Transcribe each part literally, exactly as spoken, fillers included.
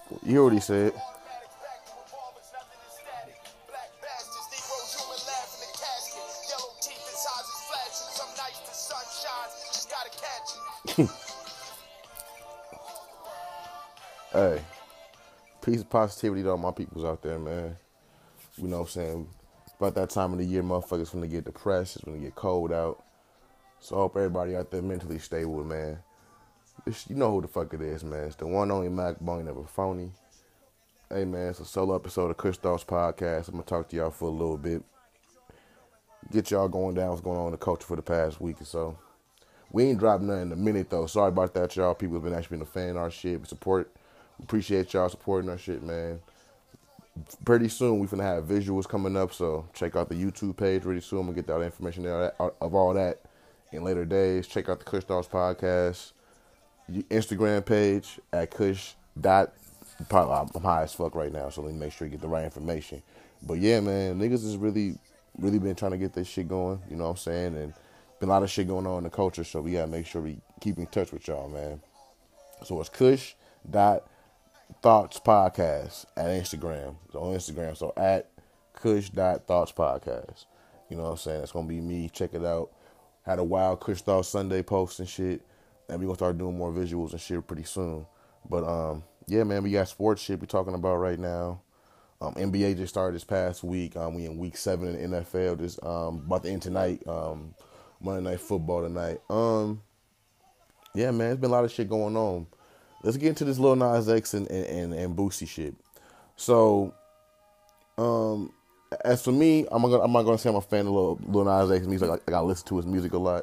You already said. Hey, peace and positivity to all my peoples out there, man. You know what I'm saying? About that time of the year, motherfuckers finna get depressed. It's gonna get cold out. So I hope everybody out there mentally stable, man. It's, you know who the fuck it is, man. It's the one only Mac Bone Never Phony. Hey, man, it's a solo episode of Kush Thoughts Podcast. I'm gonna talk to y'all for a little bit. Get y'all going down what's going on in the culture for the past week or so. We ain't dropped nothing in a minute, though. Sorry about that, y'all. People have been actually been a fan of our shit. We support, appreciate y'all supporting our shit, man. Pretty soon we finna have visuals coming up, so check out the YouTube page pretty soon. I'm gonna get that information there of all that in later days. Check out the Kush Thoughts Podcast Instagram page at Kush dot. I'm high as fuck right now, so let me make sure you get the right information. But yeah, man, niggas is really, really been trying to get this shit going. You know what I'm saying? And been a lot of shit going on in the culture, so we gotta make sure we keep in touch with y'all, man. So it's Kush dot Thoughts Podcast at Instagram. It's on Instagram. So at Kush dot Thoughts Podcast. You know what I'm saying? It's gonna be me. Check it out. Had a wild Kush Thoughts Sunday post and shit. And we gonna start doing more visuals and shit pretty soon. But um, yeah, man, we got sports shit we talking about right now. Um, N B A just started this past week. Um, we in week seven in the N F L. Just um, about to end tonight. Um, Monday Night Football tonight. Um, yeah, man, there's been a lot of shit going on. Let's get into this Lil Nas X and, and, and, and Boosie shit. So, um, as for me, I'm, gonna, I'm not going to say I'm a fan of Lil, Lil Nas X music. Like, I got to listen to his music a lot.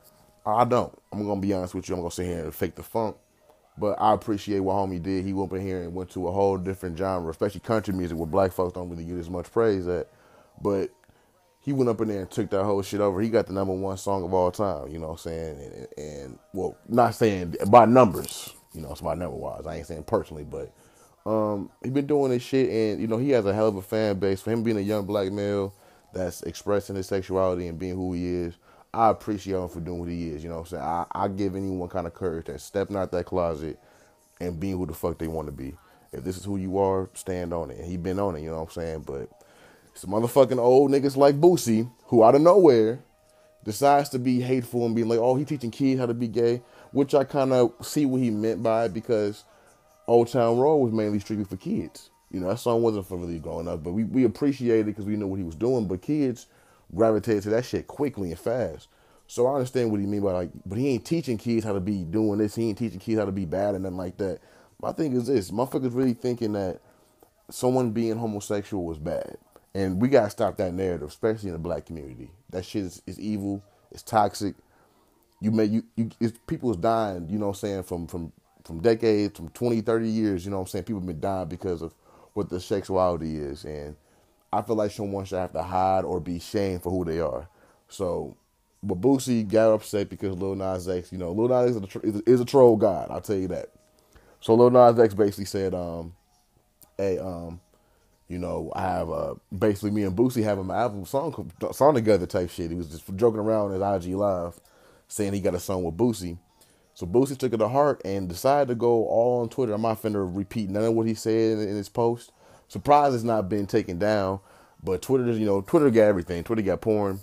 I don't. I'm going to be honest with you. I'm going to sit here and fake the funk. But I appreciate what homie did. He went up in here and went to a whole different genre, especially country music, where black folks don't really get as much praise at. But he went up in there and took that whole shit over. He got the number one song of all time, you know what I'm saying? And, and well, not saying by numbers. You know, it's my number wise. I ain't saying personally, but um, he been doing this shit, and you know he has a hell of a fan base. For him being a young black male that's expressing his sexuality and being who he is, I appreciate him for doing what he is. You know what I'm saying? I, I give anyone kind of courage that's stepping out that closet and being who the fuck they want to be. If this is who you are, stand on it. And he been on it. You know what I'm saying? But some motherfucking old niggas like Boosie, who out of nowhere decides to be hateful and be like, oh, he teaching kids how to be gay. Which I kind of see what he meant by it, because Old Town Road was mainly strictly for kids. You know, that song wasn't for really growing up, but we, we appreciated it because we knew what he was doing. But kids gravitated to that shit quickly and fast. So I understand what he mean by like, but he ain't teaching kids how to be doing this. He ain't teaching kids how to be bad and nothing like that. My thing is this, motherfuckers really thinking that someone being homosexual was bad. And we got to stop that narrative, especially in the black community. That shit is, is evil. It's toxic. You may you, you it's, people is dying, you know what I'm saying, from from from decades, from twenty, thirty years, you know what I'm saying. People have been dying because of what their sexuality is, and I feel like someone should have to hide or be shamed for who they are. So, but Boosie got upset because Lil Nas X, you know, Lil Nas X is a, is a, is a troll god, I'll tell you that. So Lil Nas X basically said, um, hey, um, you know, I have uh, basically me and Boosie having my album song song together type shit. He was just joking around on his I G Live, saying he got a song with Boosie. So Boosie took it to heart and decided to go all on Twitter. I'm not finna repeat none of what he said in, in his post. Surprised it's not been taken down, but Twitter, you know, Twitter got everything. Twitter got porn,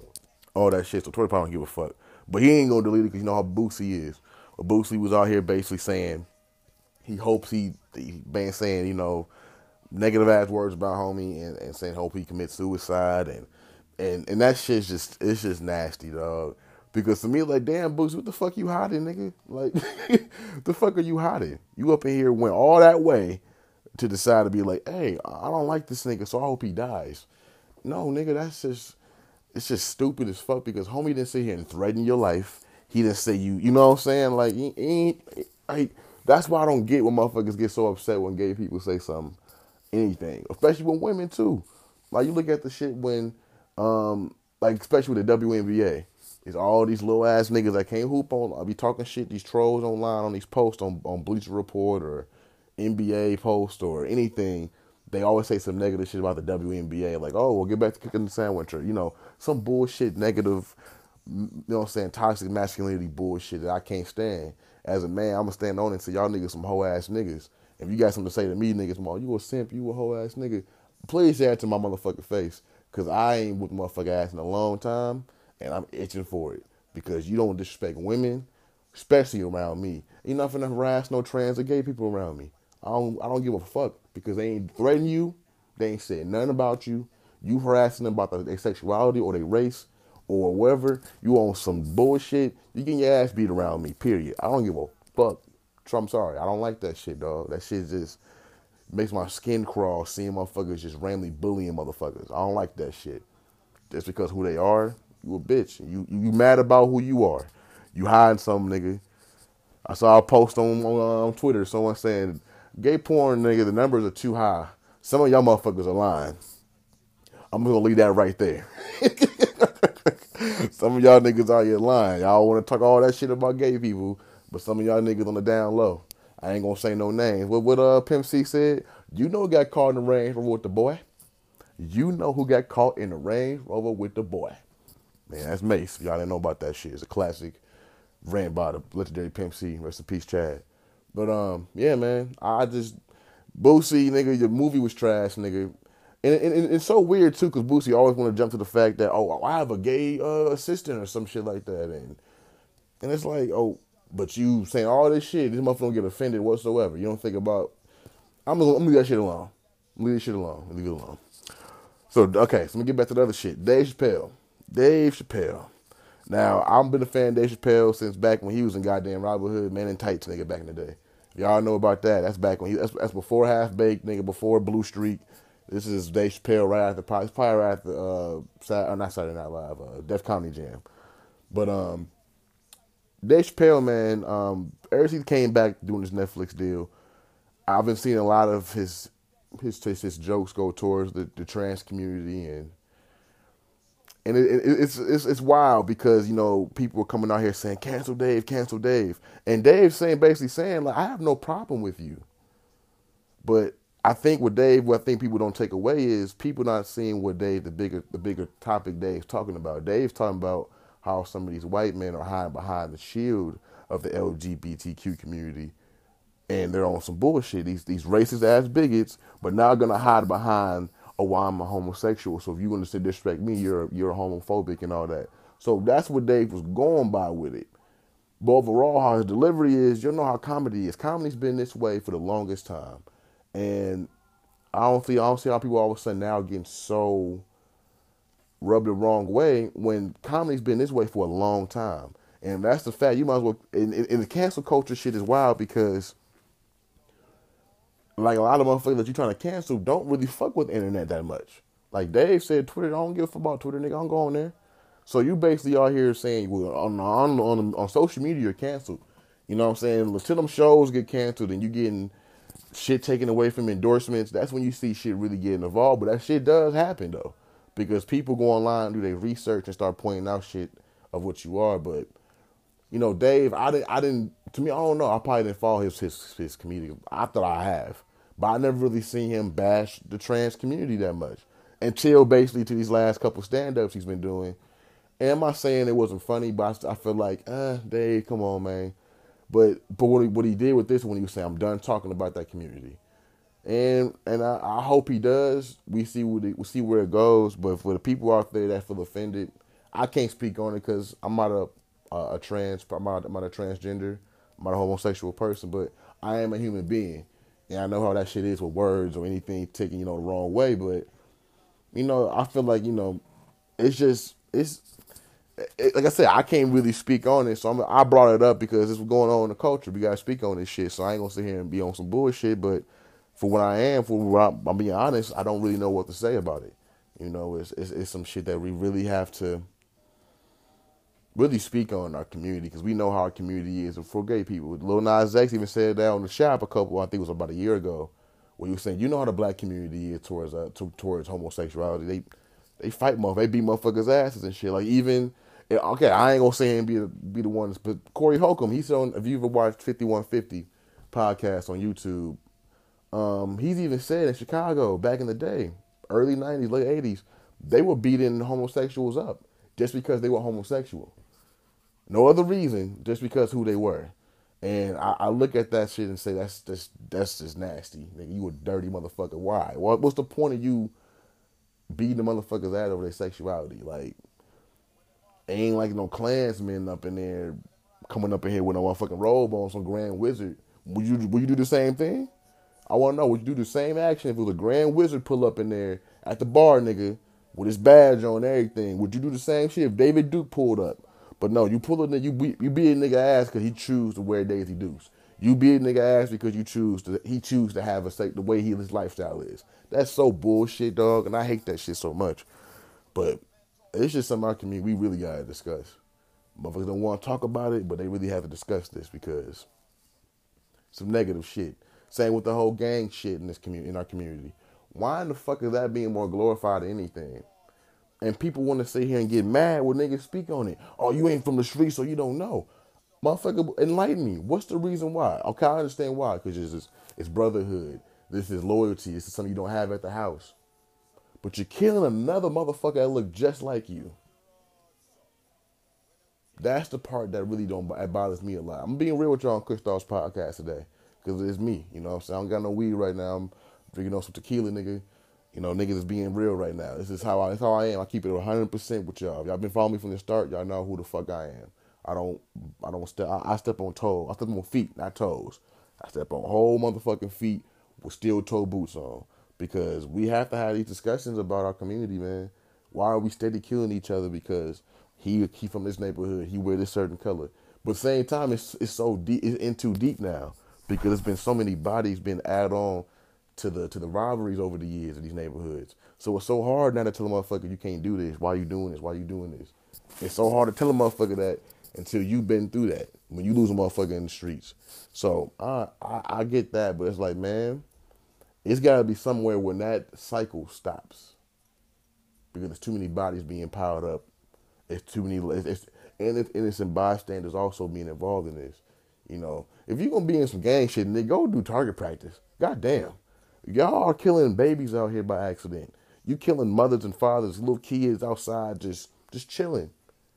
all that shit. So Twitter probably don't give a fuck. But he ain't gonna delete it because you know how Boosie is. But Boosie was out here basically saying he hopes he, he been saying, you know, negative ass words about homie and, and saying hope he commits suicide and and and that shit's just it's just nasty, dog. Because to me, like, damn, Boosie, what the fuck you hiding, nigga? Like, the fuck are you hiding? You up in here went all that way to decide to be like, hey, I don't like this nigga, so I hope he dies. No, nigga, that's just, it's just stupid as fuck because homie didn't sit here and threaten your life. He didn't say you, you know what I'm saying? Like, he ain't, like, that's why I don't get when motherfuckers get so upset when gay people say something, anything, especially when women too. Like, you look at the shit when, um, like, especially with the W N B A. It's all these little ass niggas that can't hoop on. I'll be talking shit, these trolls online on these posts on, on Bleacher Report or N B A post or anything. They always say some negative shit about the W N B A. Like, oh, we'll get back to cooking the sandwich or, you know, some bullshit, negative, you know what I'm saying, toxic masculinity bullshit that I can't stand. As a man, I'm going to stand on it and say, y'all niggas some hoe ass niggas. If you got something to say to me, niggas, ma, you a simp, you a whole ass nigga, please say it to my motherfucking face. Because I ain't with motherfucking ass in a long time, and I'm itching for it. Because you don't disrespect women, especially around me. You're not finna harass no trans or gay people around me. I don't, I don't give a fuck because they ain't threatening you. They ain't saying nothing about you. You harassing them about their sexuality or their race or whatever. You on some bullshit. You getting your ass beat around me, period. I don't give a fuck. I'm sorry. I don't like that shit, dog. That shit just makes my skin crawl seeing motherfuckers just randomly bullying motherfuckers. I don't like that shit. Just because who they are, you a bitch. You you mad about who you are. You hiding something, nigga. I saw a post on, on um, Twitter, someone saying, gay porn, nigga, the numbers are too high. Some of y'all motherfuckers are lying. I'm gonna leave that right there. Some of y'all niggas out here lying. Y'all want to talk all that shit about gay people, but some of y'all niggas on the down low. I ain't gonna say no names. What what uh Pimp C said? You know who got caught in the Range Rover with the boy? You know who got caught in the Range Rover with the boy? Man, that's Mace. Y'all didn't know about that shit. It's a classic rant by the legendary Pimp C. Rest in peace, Chad. But um, yeah, man. I just Boosie, nigga, your movie was trash, nigga. And, and, and it's so weird too, cause Boosie always want to jump to the fact that oh, I have a gay uh, assistant or some shit like that, and and it's like oh, but you saying all this shit, this motherfucker don't get offended whatsoever. You don't think about. I'm gonna, I'm gonna leave that shit alone. Leave this shit alone. Leave it alone. So okay, so let me get back to the other shit. Dave Chappelle. Dave Chappelle. Now I've been a fan of Dave Chappelle since back when he was in goddamn Robin Hood, Man in Tights, nigga, back in the day. Y'all know about that. That's back when he. That's, that's before Half Baked, nigga. Before Blue Streak. This is Dave Chappelle right after, probably, probably right after, uh, Saturday, not Saturday Night Live, uh, Def Comedy Jam. But um, Dave Chappelle, man, um, ever since he came back doing this Netflix deal, I've been seeing a lot of his his his, his jokes go towards the, the trans community, and and it, it, it's it's it's wild because you know people are coming out here saying cancel Dave, cancel Dave, and Dave's saying basically saying like I have no problem with you, but I think with Dave, what I think people don't take away is people not seeing what Dave, the bigger the bigger topic Dave's talking about. Dave's talking about how some of these white men are hiding behind the shield of the L G B T Q community, and they're on some bullshit. These these racist ass bigots, but now gonna hide behind, oh, well, I'm a homosexual. So if you want to disrespect me, you're you're homophobic and all that. So that's what Dave was going by with it. But overall, how his delivery is, you know how comedy is. Comedy's been this way for the longest time. And I don't see I don't see how people all of a sudden now getting so rubbed the wrong way when comedy's been this way for a long time. And that's the fact. You might as well. And, and the cancel culture shit is wild because, like a lot of motherfuckers that you're trying to cancel don't really fuck with the internet that much. Like Dave said, Twitter, I don't give a fuck about Twitter, nigga. I don't go on there. So you basically are here saying, well, on on on, on social media, you're canceled. You know what I'm saying? Until them shows get canceled and you getting shit taken away from endorsements, that's when you see shit really getting involved. But that shit does happen though, because people go online, do their research, and start pointing out shit of what you are. But you know, Dave, I didn't, I didn't. To me, I don't know. I probably didn't follow his his his community. I thought I have, but I never really seen him bash the trans community that much until basically to these last couple stand-ups he's been doing. And I'm not saying it wasn't funny, but I, I feel like, uh, Dave, come on, man. But but what he, what he did with this when he was saying, I'm done talking about that community, and and I, I hope he does. We see what it, we see where it goes. But for the people out there that feel offended, I can't speak on it because I'm not a a, a trans, I'm not, I'm not a transgender, I'm not a homosexual person, but I am a human being, and I know how that shit is with words or anything taken you know the wrong way. But you know, I feel like you know, it's just it's. It, like I said, I can't really speak on it, so I'm, I brought it up because it's going on in the culture. We gotta speak on this shit, so I ain't gonna sit here and be on some bullshit. But for what I am, for what I'm, I'm being honest, I don't really know what to say about it. You know, it's, it's it's some shit that we really have to really speak on in our community because we know how our community is for gay people. Lil Nas X even said that on the Shop a couple, I think it was about a year ago, where he was saying, you know how the black community is towards uh, to, towards homosexuality. They they fight motherfuckers, they beat motherfuckers' asses and shit. Like even. Yeah, okay, I ain't gonna say him be the be the one, but Corey Holcomb, he's on. If you ever watched fifty-one fifty podcast on YouTube, um, he's even said in Chicago back in the day, early nineties, late eighties, they were beating homosexuals up just because they were homosexual. No other reason, just because who they were. And I, I look at that shit and say that's just that's just nasty. Nigga, you a dirty motherfucker. Why? What, what's the point of you beating the motherfuckers out over their sexuality? Like, ain't like no Klansmen up in there coming up in here with no motherfucking robe on, some Grand Wizard. Would you would you do the same thing? I want to know, would you do the same action if it was a Grand Wizard pull up in there at the bar, nigga, with his badge on and everything? Would you do the same shit if David Duke pulled up? But no, you pull a nigga, you beat, you beat a nigga ass because he choose to wear Daisy Dukes. You beat a nigga ass because you choose to, he choose to have a the way he, his lifestyle is. That's so bullshit, dog, and I hate that shit so much. But it's just something our community we really gotta discuss. Motherfuckers don't want to talk about it, but they really have to discuss this because some negative shit. Same with the whole gang shit in this community, in our community. Why in the fuck is that being more glorified than anything? And people want to sit here and get mad when niggas speak on it. Oh, you ain't from the streets, so you don't know. Motherfucker, enlighten me. What's the reason why? Okay, I understand why. Because it's, it's brotherhood. This is loyalty. This is something you don't have at the house. But you're killing another motherfucker that look just like you. That's the part that really don't that bothers me a lot. I'm being real with y'all on Christop's podcast today. Because it's me. You know what I'm saying? I don't got no weed right now. I'm drinking on some tequila, nigga. You know, niggas is being real right now. This is how I, this how I am. I keep it one hundred percent with y'all. If y'all been following me from the start, y'all know who the fuck I am. I don't, I don't step, I, I step on toes. I step on feet, not toes. I step on whole motherfucking feet with steel toe boots on. Because we have to have these discussions about our community, man. Why are we steady killing each other? Because he, he from this neighborhood, he wear this certain color. But at the same time, it's, it's so deep, it's in too deep now. Because there's been so many bodies been added on to the to the rivalries over the years of these neighborhoods. So it's so hard now to tell a motherfucker you can't do this. Why you doing this? Why you doing this? It's so hard to tell a motherfucker that until you've been through that. When you lose a motherfucker in the streets. So I I, I get that, but it's like, man, it's got to be somewhere when that cycle stops. Because there's too many bodies being piled up. It's too many, it's, it's, and it's innocent bystanders also being involved in this. You know, if you're going to be in some gang shit, nigga, go do target practice. God damn. Y'all are killing babies out here by accident. You killing mothers and fathers, little kids outside just just chilling.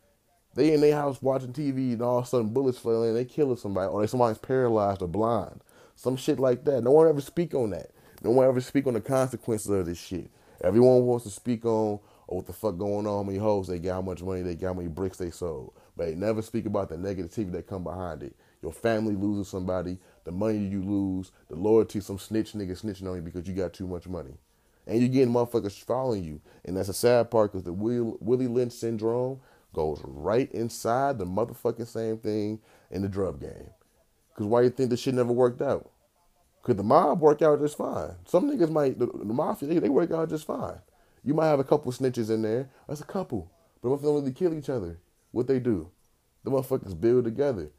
They in their house watching T V and all of a sudden bullets flying and they killing somebody or somebody's paralyzed or blind. Some shit like that. No one ever speak on that. No one ever speak on the consequences of this shit. Everyone wants to speak on oh, what the fuck going on, how many hoes they got, how much money they got, how many bricks they sold. But they never speak about the negativity that come behind it. Your family loses somebody, the money you lose, the loyalty, some snitch nigga snitching on you because you got too much money. And you're getting motherfuckers following you. And that's a sad part because the Willie, Willie Lynch syndrome goes right inside the motherfucking same thing in the drug game. Because why you think this shit never worked out? Because the mob work out just fine. Some niggas might, the, the mafia, they, they work out just fine. You might have a couple snitches in there. That's a couple. But motherfuckers don't really kill each other. What they do? The motherfuckers build together.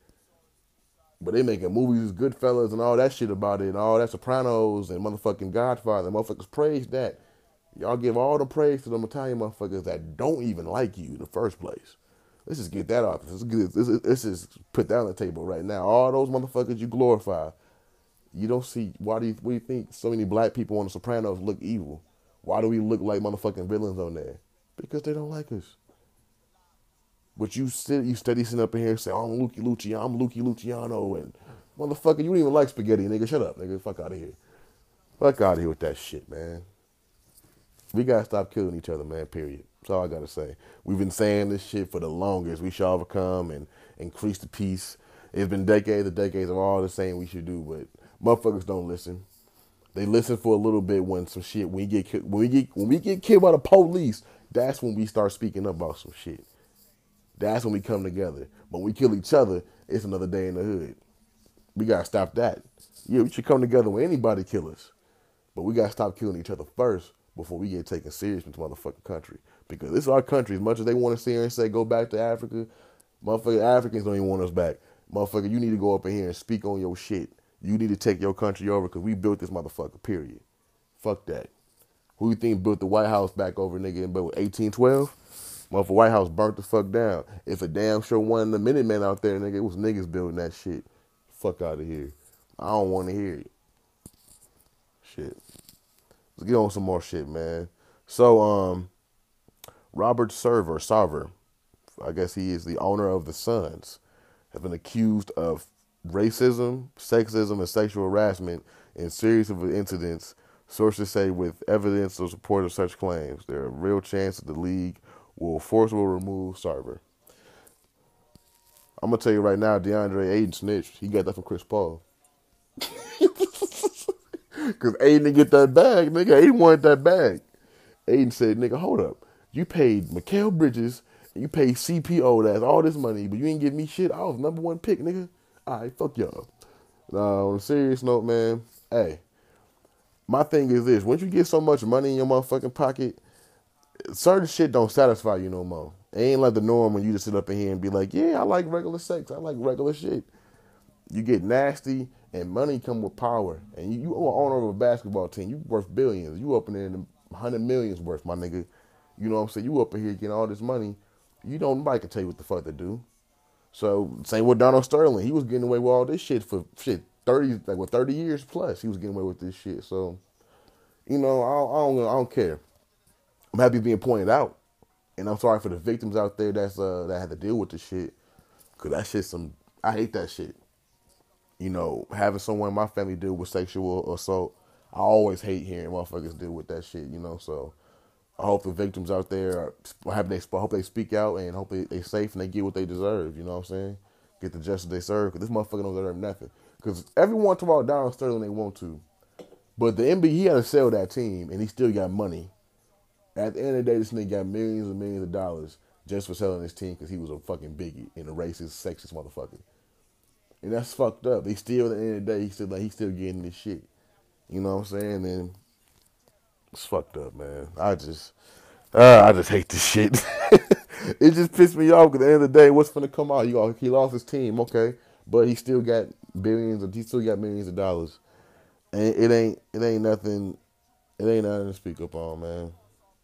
But they making movies, Goodfellas, and all that shit about it, and all that Sopranos and motherfucking Godfather. Motherfuckers praise that. Y'all give all the praise to them Italian motherfuckers that don't even like you in the first place. Let's just get that off. Let's, get, let's, let's just put that on the table right now. All those motherfuckers you glorify, you don't see, why do you, what do you think so many black people on the Sopranos look evil? Why do we look like motherfucking villains on there? Because they don't like us. But you sit, you steady sitting up in here and say, oh, I'm Lucky Luciano, I'm Lucky Luciano, and motherfucker, you don't even like spaghetti, nigga. Shut up, nigga. Fuck out of here. Fuck out of here with that shit, man. We gotta stop killing each other, man, period. That's all I gotta say. We've been saying this shit for the longest. We shall overcome and increase the peace. It's been decades and decades of all the saying we should do, but motherfuckers don't listen. They listen for a little bit when some shit, when we get, when we get, when we get killed by the police, that's when we start speaking up about some shit. That's when we come together. But when we kill each other, it's another day in the hood. We gotta stop that. Yeah, we should come together when anybody kill us. But we gotta stop killing each other first before we get taken serious in this motherfucking country. Because this is our country. As much as they want to sit here and say, go back to Africa, motherfucking Africans don't even want us back. Motherfucker, you need to go up in here and speak on your shit. You need to take your country over because we built this motherfucker, period. Fuck that. Who you think built the White House back over, nigga, in eighteen twelve? Motherfucker, White House burnt the fuck down. If a damn sure one of the Minutemen out there, nigga, it was niggas building that shit. Fuck out of here. I don't want to hear it. Shit. Let's get on some more shit, man. So, um, Robert Server, Sarver, I guess he is the owner of the Suns, has been accused of racism, sexism, and sexual harassment in series of incidents. Sources say with evidence or support of such claims, there are a real chance that the league will forcibly remove Sarver. I'm gonna tell you right now, DeAndre Ayton snitched. He got that from Chris Paul. Cause Ayton didn't get that bag, nigga. Ayton wanted that bag. Ayton said, nigga, hold up. You paid Mikal Bridges and you paid C P O that's all this money, but you ain't give me shit. I was number one pick, nigga. Alright, fuck y'all. Now, on a serious note, man, hey, my thing is this. Once you get so much money in your motherfucking pocket, certain shit don't satisfy you no more. It ain't like the norm when you just sit up in here and be like, yeah, I like regular sex. I like regular shit. You get nasty and money come with power. And you, you are owner of a basketball team. You worth billions. You up in there in the hundred millions worth, my nigga. You know what I'm saying? You up in here getting all this money. You don't, nobody can tell you what the fuck to do. So, same with Donald Sterling. He was getting away with all this shit for shit thirty, like what, thirty years plus. He was getting away with this shit. So, you know, I don't, I don't, I don't care. I'm happy being pointed out, and I'm sorry for the victims out there that's uh, that had to deal with this shit. Cause that shit, some I hate that shit. You know, having someone in my family deal with sexual assault, I always hate hearing motherfuckers deal with that shit. You know, so I hope the victims out there are, have they hope they speak out and hope they they safe and they get what they deserve. You know what I'm saying? Get the justice they serve. Cause this motherfucker don't deserve nothing. Cause everyone talk about Donald Sterling they want to, but the N B A he had to sell that team and he still got money. At the end of the day, this nigga got millions and millions of dollars just for selling his team because he was a fucking bigot and a racist, sexist motherfucker. And that's fucked up. They still, at the end of the day, he still like he's still getting this shit. You know what I'm saying? And it's fucked up, man. I just, uh, I just hate this shit. It just pissed me off because at the end of the day, what's gonna come out? You know, he lost his team, okay, but he still got billions, of, he still got millions of dollars, and it ain't, it ain't nothing, it ain't nothing to speak up on, man.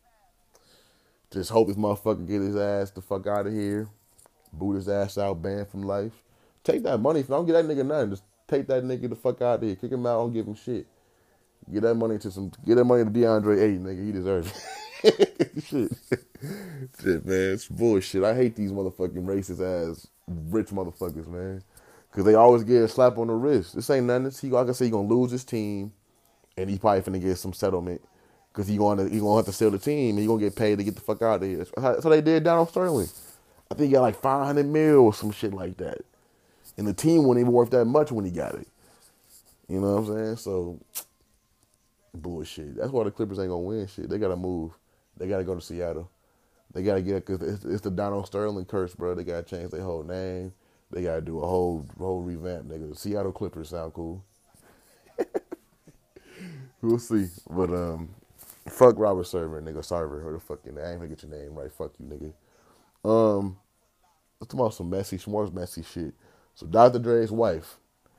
Just hope this motherfucker get his ass the fuck out of here. Boot his ass out, banned from life. Take that money. Don't get that nigga nothing. Just take that nigga the fuck out of here. Kick him out. Don't give him shit. Get that money to some. Get that money to DeAndre Ayton, nigga. He deserves it. Shit. Shit, man. It's bullshit. I hate these motherfucking racist ass rich motherfuckers, man. Cause they always get a slap on the wrist. This ain't nothing. He, like I said, he gonna lose his team, and he probably finna get some settlement. Because he gonna he gonna have to sell the team and he gonna get paid to get the fuck out of here. That's what they did down on Sterling. I think he got like five hundred mil or some shit like that. And the team wasn't even worth that much when he got it. You know what I'm saying? So, bullshit. That's why the Clippers ain't gonna win shit. They gotta move. They gotta go to Seattle. They gotta get, because it's, it's the Donald Sterling curse, bro. They gotta change their whole name. They gotta do a whole whole revamp, nigga. The Seattle Clippers sound cool. We'll see. But, um, fuck Robert Server, nigga. Sarver, or the fucking, I ain't gonna get your name right. Fuck you, nigga. Um, let's talk about some messy, more messy shit. So Doctor Dre's wife,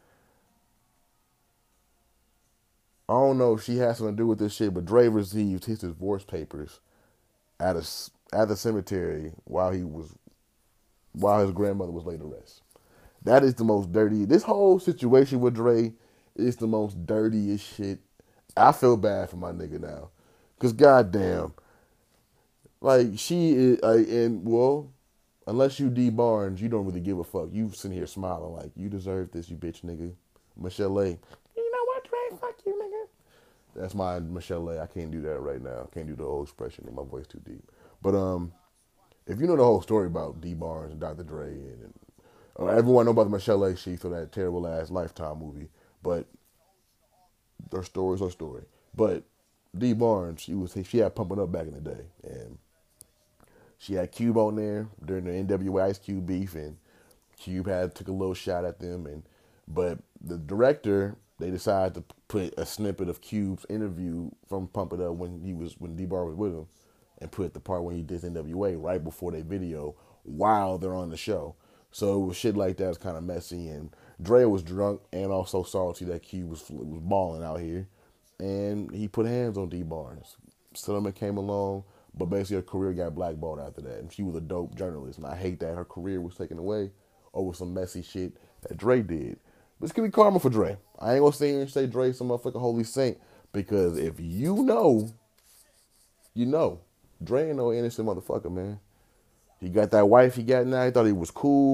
I don't know if she has something to do with this shit, but Dre received his divorce papers at a at the cemetery while he was while his grandmother was laid to rest. That is the most dirty. This whole situation with Dre is the most dirtiest shit. I feel bad for my nigga now. Because, goddamn, like, she is, uh, and, well, unless you D Barnes, you don't really give a fuck. You sitting here smiling like, you deserve this, you bitch nigga. Michelle A. You know what, Dre? Fuck you, nigga. That's my Michelle A. I can't do that right now. Can't do the whole expression in my voice too deep. But, um, if you know the whole story about D Barnes and Doctor Dre, and, and uh, everyone know about the Michelle A. Sheet for that terrible-ass Lifetime movie, but their story's her story. But D Barnes, she was she had Pumping Up back in the day, and she had Cube on there during the N W A Ice Cube beef, and Cube had took a little shot at them, and but the director, they decided to put a snippet of Cube's interview from Pump It Up when he was when D Bar was with him, and put the part when he did N W A right before they video while they're on the show. So it was shit like that was kind of messy, and Dre was drunk and also salty that Cube was was balling out here. And he put hands on D Barnes. Settlement came along, but basically her career got blackballed after that. And she was a dope journalist. And I hate that her career was taken away over some messy shit that Dre did. But it's gonna be karma for Dre. I ain't gonna sit here and say Dre's some motherfucking holy saint. Because if you know, you know. Dre ain't no innocent motherfucker, man. He got that wife he got now. He thought he was cool.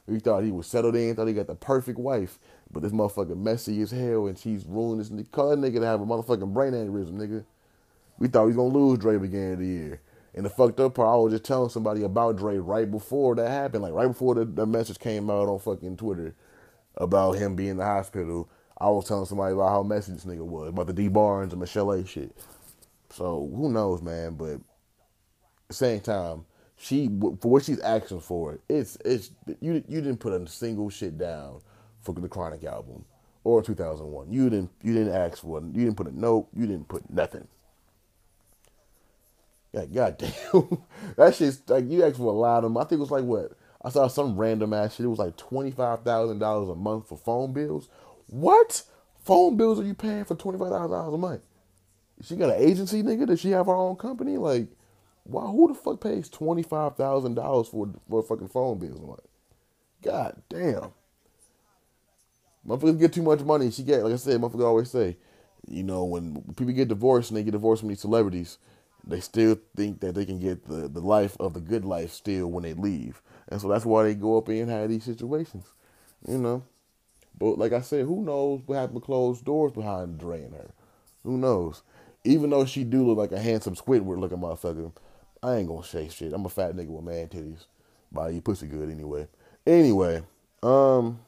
He thought he was settled in, thought he got the perfect wife. But this motherfucker messy as hell, and she's ruining this nigga. Call that nigga to have a motherfucking brain aneurysm, nigga. We thought we was going to lose Dre beginning of the year. And the fucked up part, I was just telling somebody about Dre right before that happened. Like, right before the, the message came out on fucking Twitter about him being in the hospital. I was telling somebody about how messy this nigga was, about the D Barnes and Michelle A shit. So, who knows, man. But at the same time, she, for what she's asking for, it's, it's, you, you didn't put a single shit down for the Chronic album or two thousand one. You didn't, you didn't ask for it. You didn't put a note. You didn't put nothing. Like, goddamn, that shit's like, you asked for a lot of them. I think it was like, what? I saw some random ass shit. It was like twenty-five thousand dollars a month for phone bills. What? Phone bills are you paying for twenty-five thousand dollars a month? She got an agency, nigga? Does she have her own company? Like, why? Who the fuck pays twenty-five thousand dollars for, for fucking phone bills a month? God damn. Motherfuckers get too much money. She get, like I said, motherfuckers always say, you know, when people get divorced and they get divorced from these celebrities, they still think that they can get the, the life of the good life still when they leave. And so that's why they go up in and have these situations, you know. But like I said, who knows what happened to closed doors behind Dre and her? Who knows? Even though she do look like a handsome Squidward looking motherfucker, I ain't gonna say shit. I'm a fat nigga with man titties. Body you pussy good anyway. Anyway, um,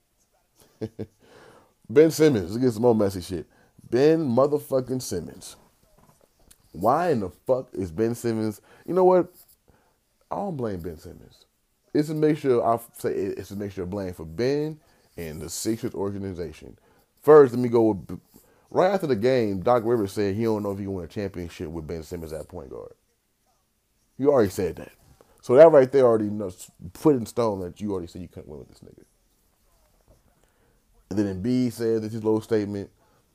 Ben Simmons. Let's get some more messy shit. Ben motherfucking Simmons. Why in the fuck is Ben Simmons? You know what? I don't blame Ben Simmons. It's a mixture. I say it's a mixture of blame for Ben and the Sixers organization. First, let me go with right after the game. Doc Rivers said he don't know if he can win a championship with Ben Simmons at point guard. You already said that, so that right there already knows, put in stone that you already said you couldn't win with this nigga. And then Embiid said this his little statement.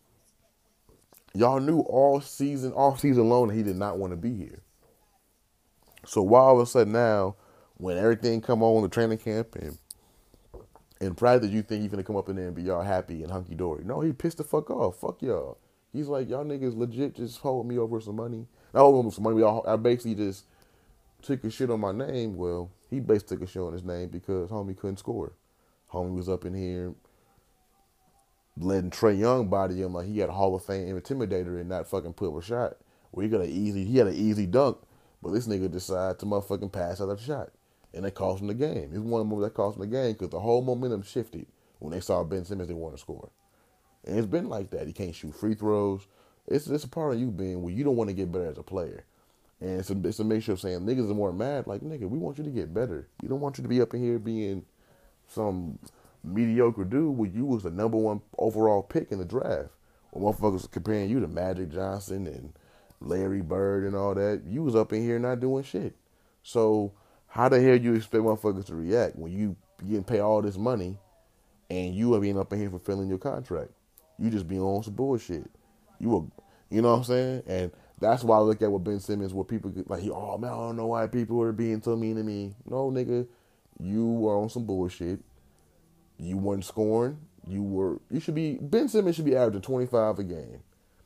Y'all knew all season, all season long that he did not want to be here. So why all of a sudden now, when everything come on the training camp and in practice, you think he's gonna come up in there and be all happy and hunky dory? No, he pissed the fuck off. Fuck y'all. He's like, y'all niggas legit just holding me over some money. Not holding me some money. I basically just took a shit on my name. Well, he basically took a shit on his name because homie couldn't score. Homie was up in here letting Trae Young body him like he had a Hall of Fame intimidator and not fucking put up a shot. Where he got an easy, he had an easy dunk, but this nigga decided to motherfucking pass out of the shot. And that cost him the game. It's one of the moves that cost him the game because the whole momentum shifted when they saw Ben Simmons, they want to score. And it's been like that. He can't shoot free throws. It's, it's a part of you being where you don't want to get better as a player. And it's a, it's a mixture of saying niggas are more mad, like, nigga, we want you to get better. We don't want you to be up in here being some mediocre dude when you was the number one overall pick in the draft. When motherfuckers comparing you to Magic Johnson and Larry Bird and all that, you was up in here not doing shit. So how the hell you expect motherfuckers to react when you getting paid all this money and you are being up in here fulfilling your contract? You just being on some bullshit. You were, you know what I'm saying? And that's why I look at what Ben Simmons, what people get, like, oh man, I don't know why people are being so mean to me. No, nigga, you were on some bullshit. You weren't scoring. You were. You should be. Ben Simmons should be averaging twenty-five a game.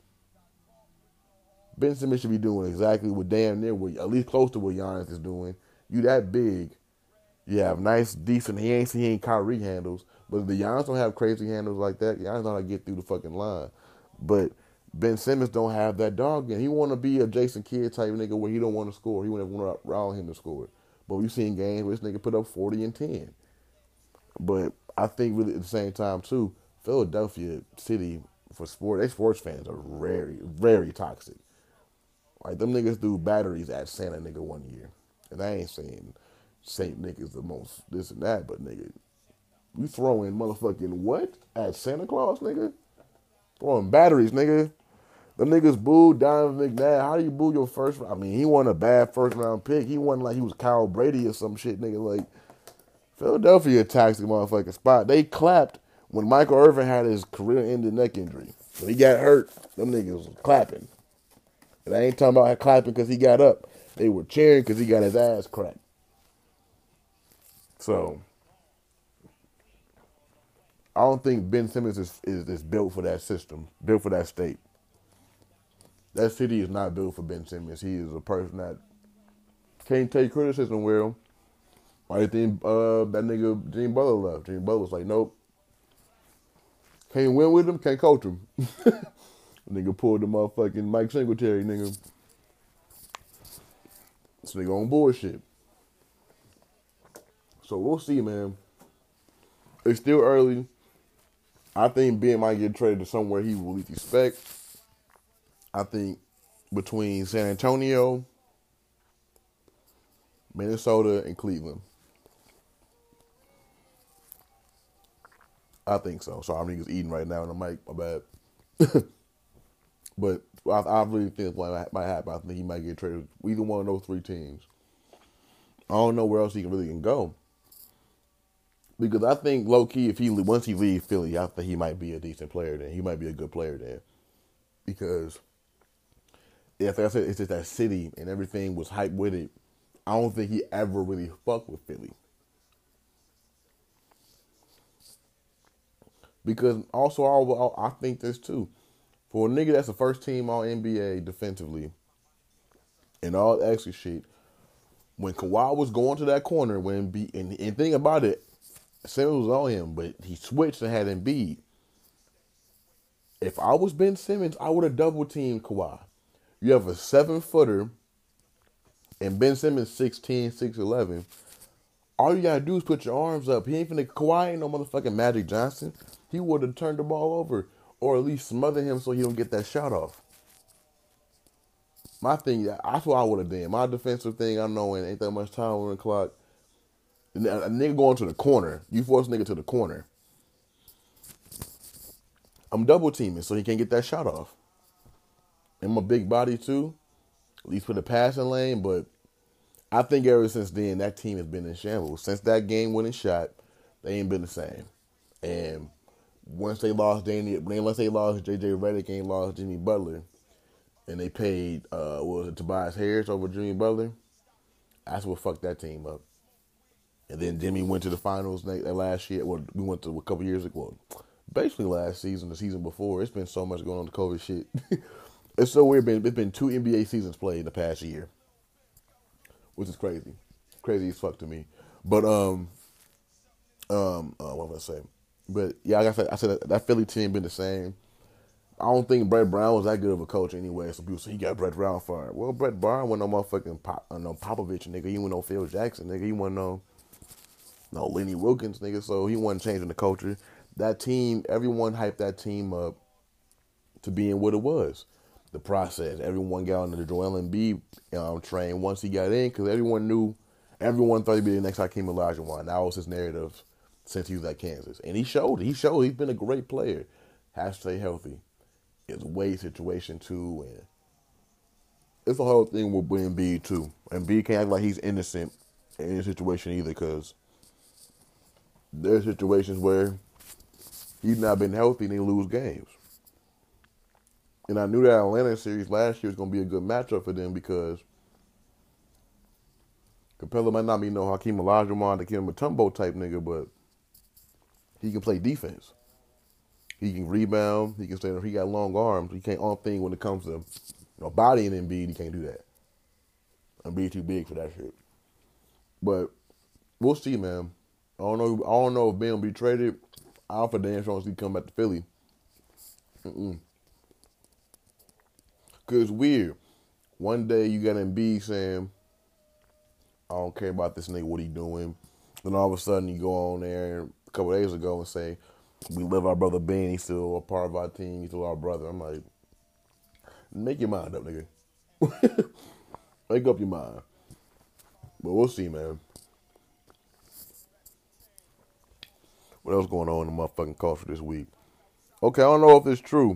Ben Simmons should be doing exactly what damn near, what, at least close to what Giannis is doing. You that big. You have nice, decent. He ain't he ain't Kyrie handles, but the Giannis don't have crazy handles like that. Giannis know how to get through the fucking line, but Ben Simmons don't have that dog in. He want to be a Jason Kidd type nigga where he don't want to score. He want to allow him to score. But we seen games where this nigga put up forty and ten. But I think really at the same time too, Philadelphia City for sport, they sports fans are very, very toxic. Like them niggas do batteries at Santa nigga one year. And I ain't saying Saint Nick is the most this and that, but nigga, you throwing motherfucking what at Santa Claus, nigga? Throwing batteries, nigga. Them niggas booed Donovan McNabb. How do you boo your first? I mean, he wasn't a bad first round pick. He wasn't like he was Kyle Brady or some shit, nigga. Like Philadelphia a toxic motherfucking spot. They clapped when Michael Irvin had his career-ending neck injury. When he got hurt, them niggas was clapping. And I ain't talking about clapping because he got up. They were cheering because he got his ass cracked. So I don't think Ben Simmons is, is, is built for that system, built for that state. That city is not built for Ben Simmons. He is a person that can't take criticism well. Why do you think uh, that nigga Jimmy Butler left? Jimmy Butler was like, nope. Can't win with him, can't coach him. Nigga pulled the motherfucking Mike Singletary, nigga. This nigga on bullshit. So we'll see, man. It's still early. I think Ben might get traded to somewhere he will least expect. I think between San Antonio, Minnesota, and Cleveland. I think so. Sorry, I'm niggas eating right now on the mic. My bad. But I, I really think what might happen. I think he might get traded to either one of those three teams. I don't know where else he can really can go. Because I think low key, if he once he leaves Philly, I think he might be a decent player. Then he might be a good player then. Because if I said it's just that city and everything was hyped with it, I don't think he ever really fucked with Philly. Because also, I, I think this too. For a nigga that's the first team all N B A defensively and all the extra shit, when Kawhi was going to that corner, when B, and, and think about it, Simmons was on him, but he switched and had Embiid. If I was Ben Simmons, I would have double teamed Kawhi. You have a seven footer and Ben Simmons six ten, six eleven. All you gotta do is put your arms up. He ain't finna, Kawhi ain't no motherfucking Magic Johnson. He would have turned the ball over or at least smother him so he don't get that shot off. My thing, that's what I would have done. My defensive thing, I know it ain't that much time on the clock. A nigga going to the corner. You force a nigga to the corner. I'm double teaming so he can't get that shot off. And my big body too. At least for the passing lane. But I think ever since then, that team has been in shambles. Since that game winning shot, they ain't been the same. And once they lost Danny, unless they lost J J Redick, ain't lost Jimmy Butler, and they paid, uh, what was it, Tobias Harris over Jimmy Butler, that's what fucked that team up. And then Jimmy went to the finals last year. Well, we went to a couple years ago. Well, basically last season, the season before. It's been so much going on with COVID shit. It's so weird. It's been two N B A seasons played in the past year, which is crazy. Crazy as fuck to me. But, um, um, uh, what was I saying? But, yeah, like I said, I said that, that Philly team been the same. I don't think Brett Brown was that good of a coach anyway. So people say he got Brett Brown fired. Well, Brett Brown wasn't no motherfucking Pop, uh, no Popovich, nigga. He wasn't no Phil Jackson, nigga. He wasn't no, no Lenny Wilkins, nigga. So he wasn't changing the culture. That team, everyone hyped that team up to being what it was. The process. Everyone got on the Joel Embiid um, train once he got in because everyone knew, everyone thought he'd be the next Hakeem Olajuwon. That was his narrative since he was at Kansas. And he showed it. He showed he's been a great player. Has to stay healthy. It's a Wade situation too, and it's a whole thing with Embiid too. Embiid can't act like he's innocent in any situation either, because there's situations where he's not been healthy and they lose games. And I knew that Atlanta series last year was going to be a good matchup for them because Capella might not be no Hakeem Olajuwon, Dikembe Mutombo type nigga, but he can play defense. He can rebound. He can stay. He got long arms. He can't on thing when it comes to, you know, bodying Embiid. He can't do that. Embiid too big for that shit. But we'll see, man. I don't know. I don't know if Ben will be traded. I don't for damn sure he come back to Philly. Mm-mm. Cause it's weird. One day you got Embiid saying, "I don't care about this nigga. What he doing?" Then all of a sudden you go on there a couple of days ago and say, "We love our brother Ben. He's still a part of our team. He's still our brother." I'm like, make your mind up, nigga. Make up your mind. But we'll see, man. What else going on in the motherfucking culture this week? Okay, I don't know if it's true,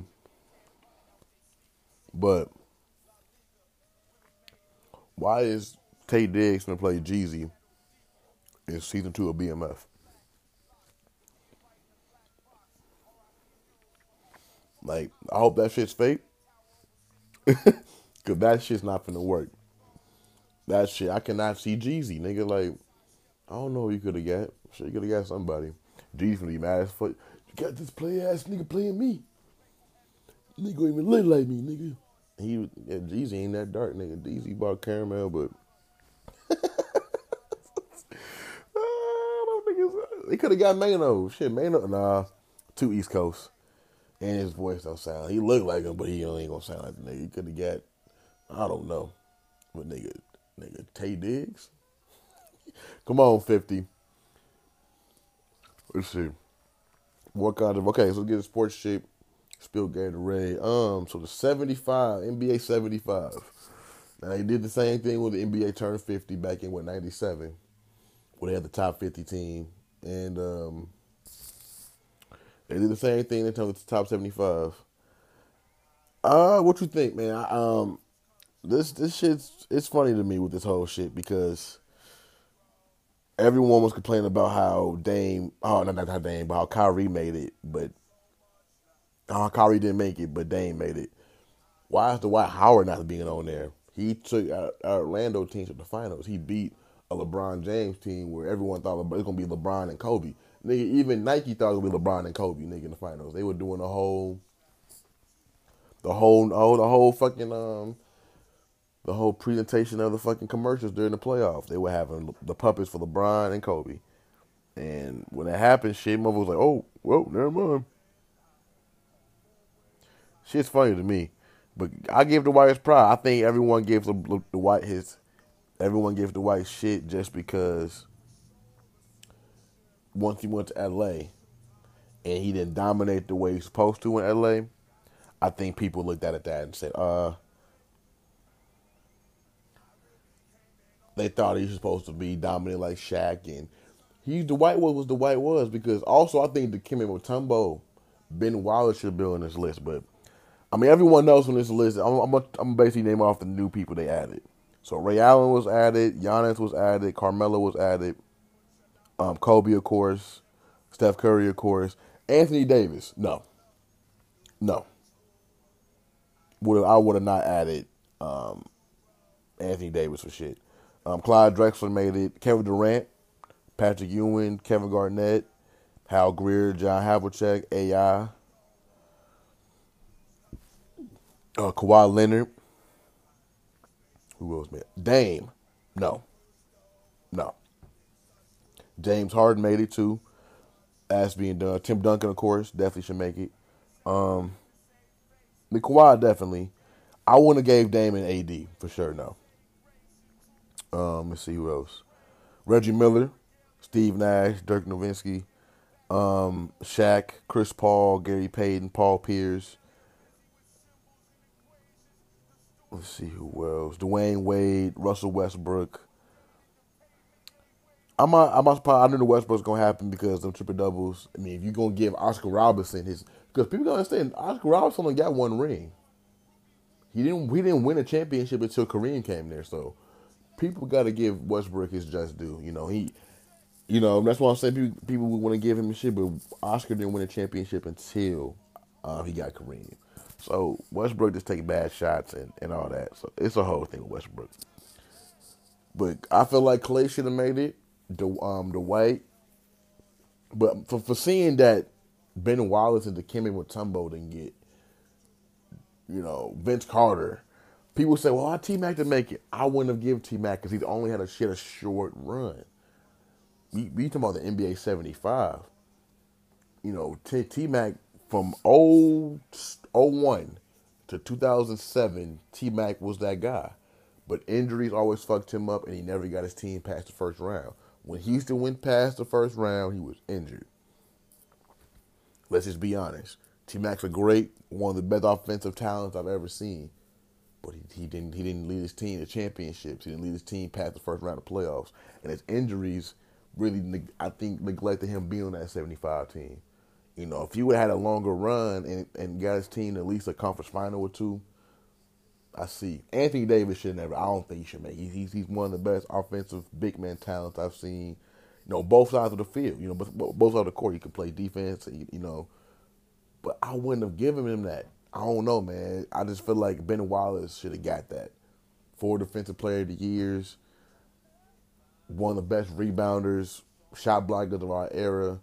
but why is Taye Diggs gonna play Jeezy in season two of B M F? Like, I hope that shit's fake. Because that shit's not finna work. That shit, I cannot see Jeezy, nigga. Like, I don't know who you could have got. Sure, you could have got somebody. Jeezy finna be mad as fuck. You got this play ass nigga playing me. Nigga don't even look like me, nigga. He, yeah, Jeezy ain't that dark, nigga. Jeezy bought caramel, but They could have got Mano. Shit, Mano. Nah, two East Coast. And his voice don't sound. He look like him, but he ain't gonna sound like the nigga. He could have got. I don't know, but nigga, nigga Tay Diggs. Come on, fifty. Let's see. What kind of okay? So let's get a sports shape. Spill Gatorade. Um, so the seventy-five N B A seventy-five. Now they did the same thing when the N B A turned fifty back in what ninety-seven, where they had the top fifty team, and um, they did the same thing. They turned the top seventy-five. Uh, what you think, man? I, um, this this shit's it's funny to me with this whole shit because everyone was complaining about how Dame, oh no, not how Dame, but how Kyrie made it, but how Kyrie didn't make it, but Dame made it. Why is Dwight Howard not being on there? He took our, our Orlando team to the finals. He beat a LeBron James team where everyone thought it was going to be LeBron and Kobe. Nigga, even Nike thought it was going to be LeBron and Kobe, nigga, in the finals. They were doing the whole, the whole, oh, the whole fucking, um, the whole presentation of the fucking commercials during the playoffs. They were having the puppets for LeBron and Kobe. And when it happened, shit, mother was like, oh, well, never mind. Shit's funny to me. But I give Dwight his pride. I think everyone gives Dwight his, everyone gives Dwight shit just because once he went to L A and he didn't dominate the way he's supposed to in L A, I think people looked at that and said, uh, they thought he was supposed to be dominant like Shaq, and he Dwight was was Dwight was because also I think the Dikembe Mutombo, Ben Wallace should be on this list, but I mean everyone knows on this list. I'm I'm, I'm basically name off the new people they added. So Ray Allen was added, Giannis was added, Carmelo was added, um, Kobe of course, Steph Curry of course, Anthony Davis. No, no. Would I would have not added um, Anthony Davis for shit. Um, Clyde Drexler made it. Kevin Durant, Patrick Ewing, Kevin Garnett, Hal Greer, John Havlicek, A I, uh, Kawhi Leonard. Who else, man? Dame. No. No. James Harden made it too. As being done. Tim Duncan, of course, definitely should make it. Um, the Kawhi definitely. I wouldn't have gave Dame an A D for sure. No. Um, let's see who else. Reggie Miller, Steve Nash, Dirk Nowitzki, um, Shaq, Chris Paul, Gary Payton, Paul Pierce. Let's see who else. Dwayne Wade, Russell Westbrook. I'm not, I'm not surprised. I knew the Westbrook's gonna happen because of them triple doubles. I mean, if you're gonna give Oscar Robertson his, because people don't understand, Oscar Robertson only got one ring. He didn't. He didn't win a championship until Kareem came there. So people got to give Westbrook his just due. You know he, you know that's why I'm saying people, people would want to give him shit, but Oscar didn't win a championship until uh, he got Kareem. So Westbrook just take bad shots and, and all that. So it's a whole thing with Westbrook. But I feel like Clay should have made it. The um the White, but for for seeing that Ben Wallace and Dikembe Mutombo didn't get, you know, Vince Carter. People say, well, why T-Mac didn't make it? I wouldn't have given T-Mac because he only had a shit a short run. We, we talking about the N B A seventy-five. You know, T- T-Mac from oh one to two thousand seven, T-Mac was that guy. But injuries always fucked him up, and he never got his team past the first round. When Houston went past the first round, he was injured. Let's just be honest. T-Mac's a great, one of the best offensive talents I've ever seen. But he, he didn't he didn't lead his team to championships. He didn't lead his team past the first round of playoffs. And his injuries really, I think, neglected him being on that seventy-five team. You know, if he would have had a longer run and, and got his team to at least a conference final or two, I see. Anthony Davis should never. I don't think he should make. He's he's, he's one of the best offensive big man talents I've seen. You know, both sides of the field. You know, both, both sides of the court. He can play defense. You, you know, but I wouldn't have given him that. I don't know, man. I just feel like Ben Wallace should have got that. Four defensive player of the years. One of the best rebounders, shot blockers of our era.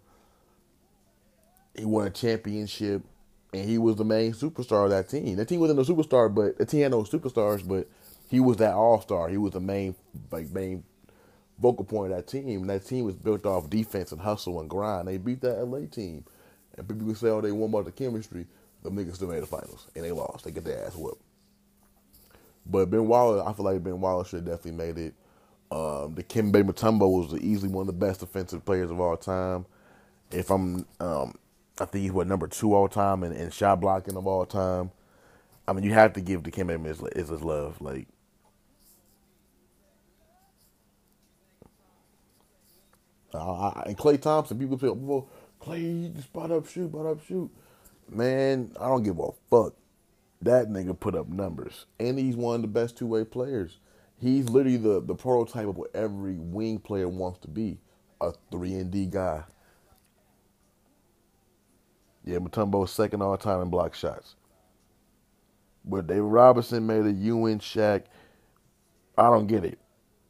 He won a championship. And he was the main superstar of that team. That team wasn't a superstar, but the team had no superstars, but he was that all-star. He was the main, like main vocal point of that team. And that team was built off defense and hustle and grind. They beat that L A team. And people would say, oh, they won about the chemistry. Them niggas still made the finals. And they lost. They get their ass whooped. But Ben Wallace, I feel like Ben Wallace should have definitely made it. Um, the Dikembe Mutombo was easily one of the best defensive players of all time. If I'm, um, I think he's what number two all time in, in shot blocking of all time. I mean, you have to give Dikembe his, his, his love. Like, uh, I, and Klay Thompson, people say, well, Klay, spot up, shoot, spot up, shoot. Man, I don't give a fuck. That nigga put up numbers. And he's one of the best two-way players. He's literally the, the prototype of what every wing player wants to be. A three and D guy. Yeah, Mutombo's second all time in block shots. But David Robinson made a Ewing, Shaq. I don't get it.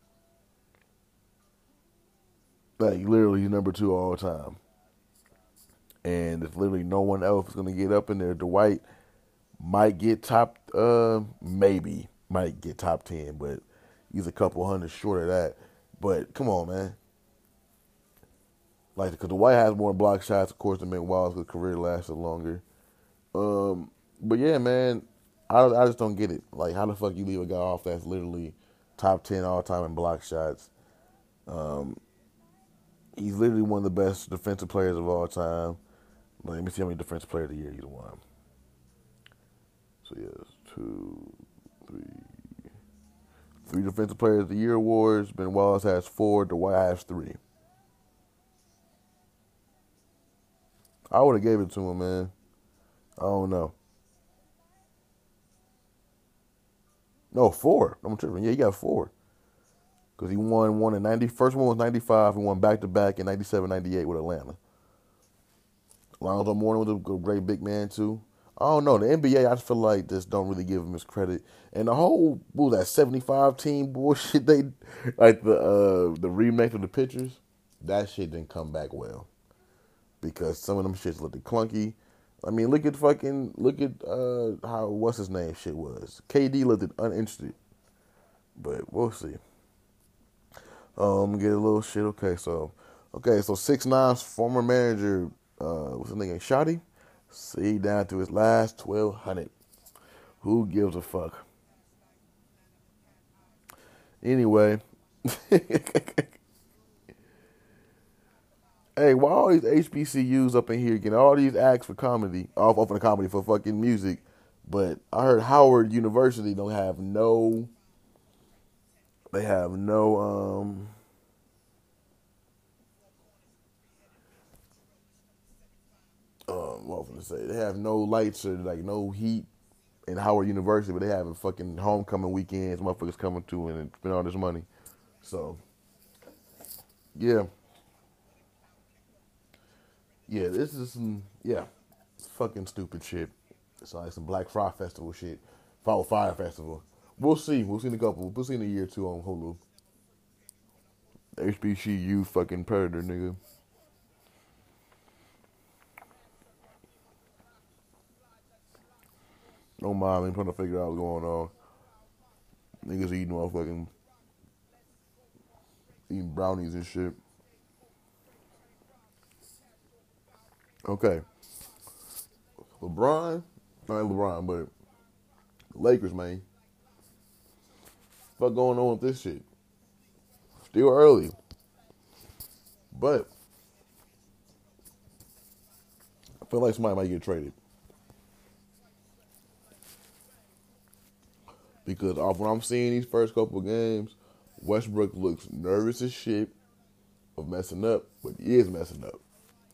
Like, literally number two all time. And there's literally no one else is going to get up in there. Dwight might get top, uh, maybe might get top ten, but he's a couple hundred short of that. But come on, man. Like, because Dwight has more block shots, of course, to make Wallace's career lasted longer. Um, but yeah, man, I I just don't get it. Like, how the fuck you leave a guy off that's literally top ten all time in block shots? Um, he's literally one of the best defensive players of all time. Let me see how many defensive player of the year he's won. So yes, two, three, three defensive players of the year awards. Ben Wallace has four. Dwight has three. I would have gave it to him, man. I don't know. No, four. I'm tripping. Yeah, he got four. Because he won one in ninety. First one was ninety-five. He won back-to-back in ninety-seven, ninety-eight with Atlanta. Lonzo Mourning was a great big man, too. I don't know. The N B A, I just feel like just don't really give him his credit. And the whole, what was that, seventy-five team bullshit, they, like the uh, the remake of the pictures, that shit didn't come back well. Because some of them shits looked clunky. I mean, look at fucking, look at uh, how, what's his name shit was. K D looked uninterested. But we'll see. Um, get a little shit. Okay, so, okay, so six nine's former manager, uh, what's his name, Shotty? See, down to his last twelve hundred. Who gives a fuck? Anyway. Hey, why all these H B C Us up in here getting all these acts for comedy, off off of the comedy for fucking music, but I heard Howard University don't have no, they have no, um, um, what was I gonna say? They have no lights or like no heat in Howard University, but they having fucking homecoming weekends, motherfuckers coming to and spend all this money. So, yeah. Yeah, this is some, yeah, fucking stupid shit. It's like some Black Fry Festival shit. Fall Fire Festival. We'll see. We'll see in a couple. We'll see in a year or two on Hulu. H B C U fucking predator, nigga. Don't mind me trying to figure out what's going on. Niggas eating motherfucking, eating brownies and shit. Okay. LeBron, not LeBron, but Lakers, man. What going on with this shit? Still early. But I feel like somebody might get traded. Because off when I'm seeing these first couple of games, Westbrook looks nervous as shit of messing up, but he is messing up.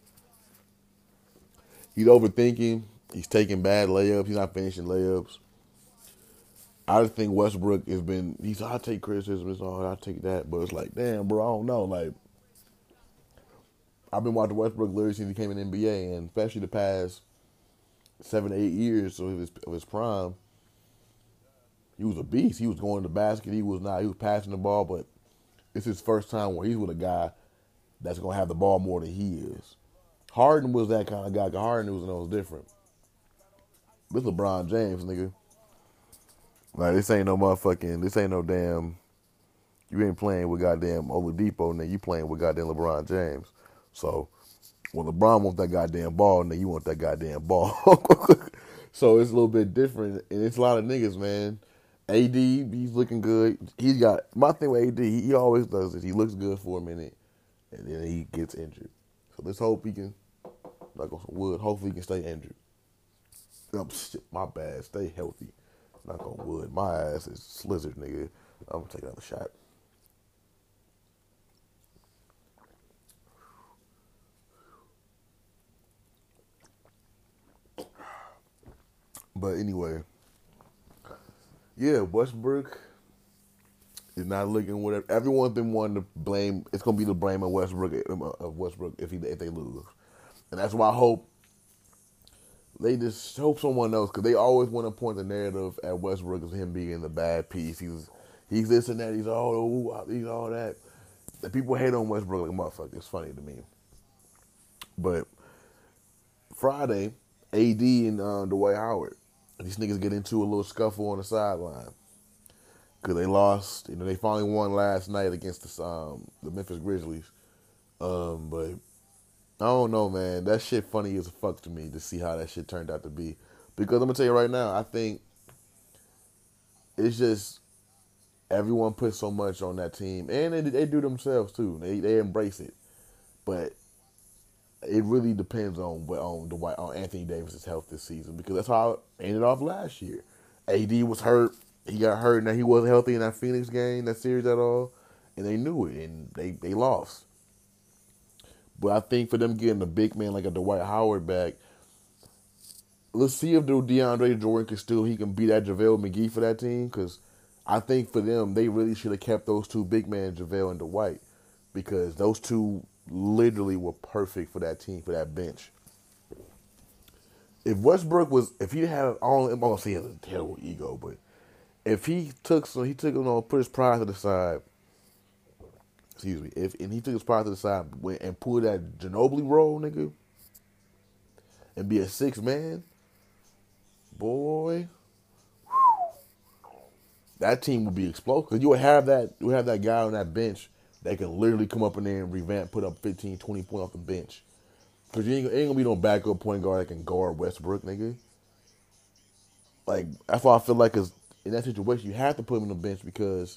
He's overthinking. He's taking bad layups. He's not finishing layups. I just think Westbrook has been, he's, I take criticism, it's all, I take that. But it's like, damn, bro, I don't know. Like, I've been watching Westbrook literally since he came in the N B A, and especially the past seven, eight years of his, of his prime, he was a beast. He was going to the basket. He was not, he was passing the ball, but it's his first time where he's with a guy that's going to have the ball more than he is. Harden was that kind of guy. Harden was, was different. This LeBron James, nigga. Like, this ain't no motherfucking, this ain't no damn You ain't playing with goddamn Oladipo, and then you playing with goddamn LeBron James. So when LeBron wants that goddamn ball, and then you want that goddamn ball. So it's a little bit different, and it's a lot of niggas, man. A D, he's looking good. He's got my thing with A D. He, he always does this. He looks good for a minute, and then he gets injured. So let's hope he can, like on some wood. Hopefully he can stay injured. Oh, shit, my bad. Stay healthy. Knock on wood. My ass is slizzard, nigga. I'm gonna take another shot. But anyway, yeah, Westbrook is not looking whatever. Everyone's been wanting to blame. It's gonna be the blame of Westbrook of Westbrook if he if they lose, and that's why I hope they just hope someone else, because they always want to point the narrative at Westbrook as him being the bad piece. He's he's this and that. He's all he's all that. The people hate on Westbrook like a motherfucker. It's funny to me. But Friday, A D and uh, Dwight Howard, these niggas get into a little scuffle on the sideline because they lost. You know, they finally won last night against the um, the Memphis Grizzlies. Um, but I don't know, man. That shit funny as fuck to me to see how that shit turned out to be. Because I'm gonna tell you right now, I think it's just everyone puts so much on that team, and they, they do themselves too. They they embrace it, but it really depends on on the on Anthony Davis's health this season, because that's how it ended off last year. A D was hurt. He got hurt, and he wasn't healthy in that Phoenix game, that series at all, and they knew it, and they, they lost. But I think for them getting a big man like a Dwight Howard back, let's see if the DeAndre Jordan can still he can beat that JaVale McGee for that team, because I think for them they really should have kept those two big men, JaVale and Dwight, because those two literally were perfect for that team, for that bench. If Westbrook was, if he had, I don't, I'm gonna say he has a terrible ego, but if he took some, he took, you know, put his pride to the side. Excuse me. If and he took his pride to the side and pulled that Ginobili role, nigga, and be a six man, boy, that team would be explosive. Cause you would have that, you would have that guy on that bench that can literally come up in there and revamp, put up fifteen, twenty points off the bench. Cause you ain't, ain't gonna be no backup point guard that can guard Westbrook, nigga. Like that's why I feel like, cause in that situation you have to put him on the bench, because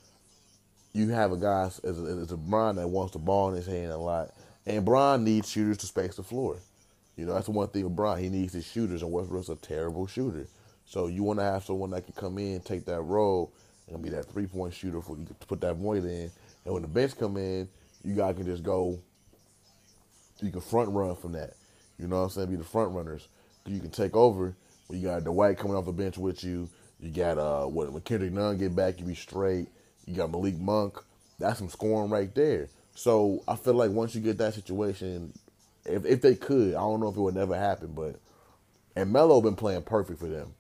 you have a guy as a, as a Bron that wants the ball in his hand a lot, and Bron needs shooters to space the floor. You know, that's the one thing with Bron. He needs his shooters, and Westbrook's a terrible shooter. So you want to have someone that can come in, take that role, and be that three point shooter for you to put that void in. And when the bench come in, you guys can just go. You can front run from that. You know what I'm saying? Be the front runners. You can take over. When you got Dwight coming off the bench with you. You got uh, what when Kendrick Nunn get back, you be straight. You got Malik Monk. That's some scoring right there. So I feel like once you get that situation, if if they could, I don't know if it would never happen, but and Melo been playing perfect for them.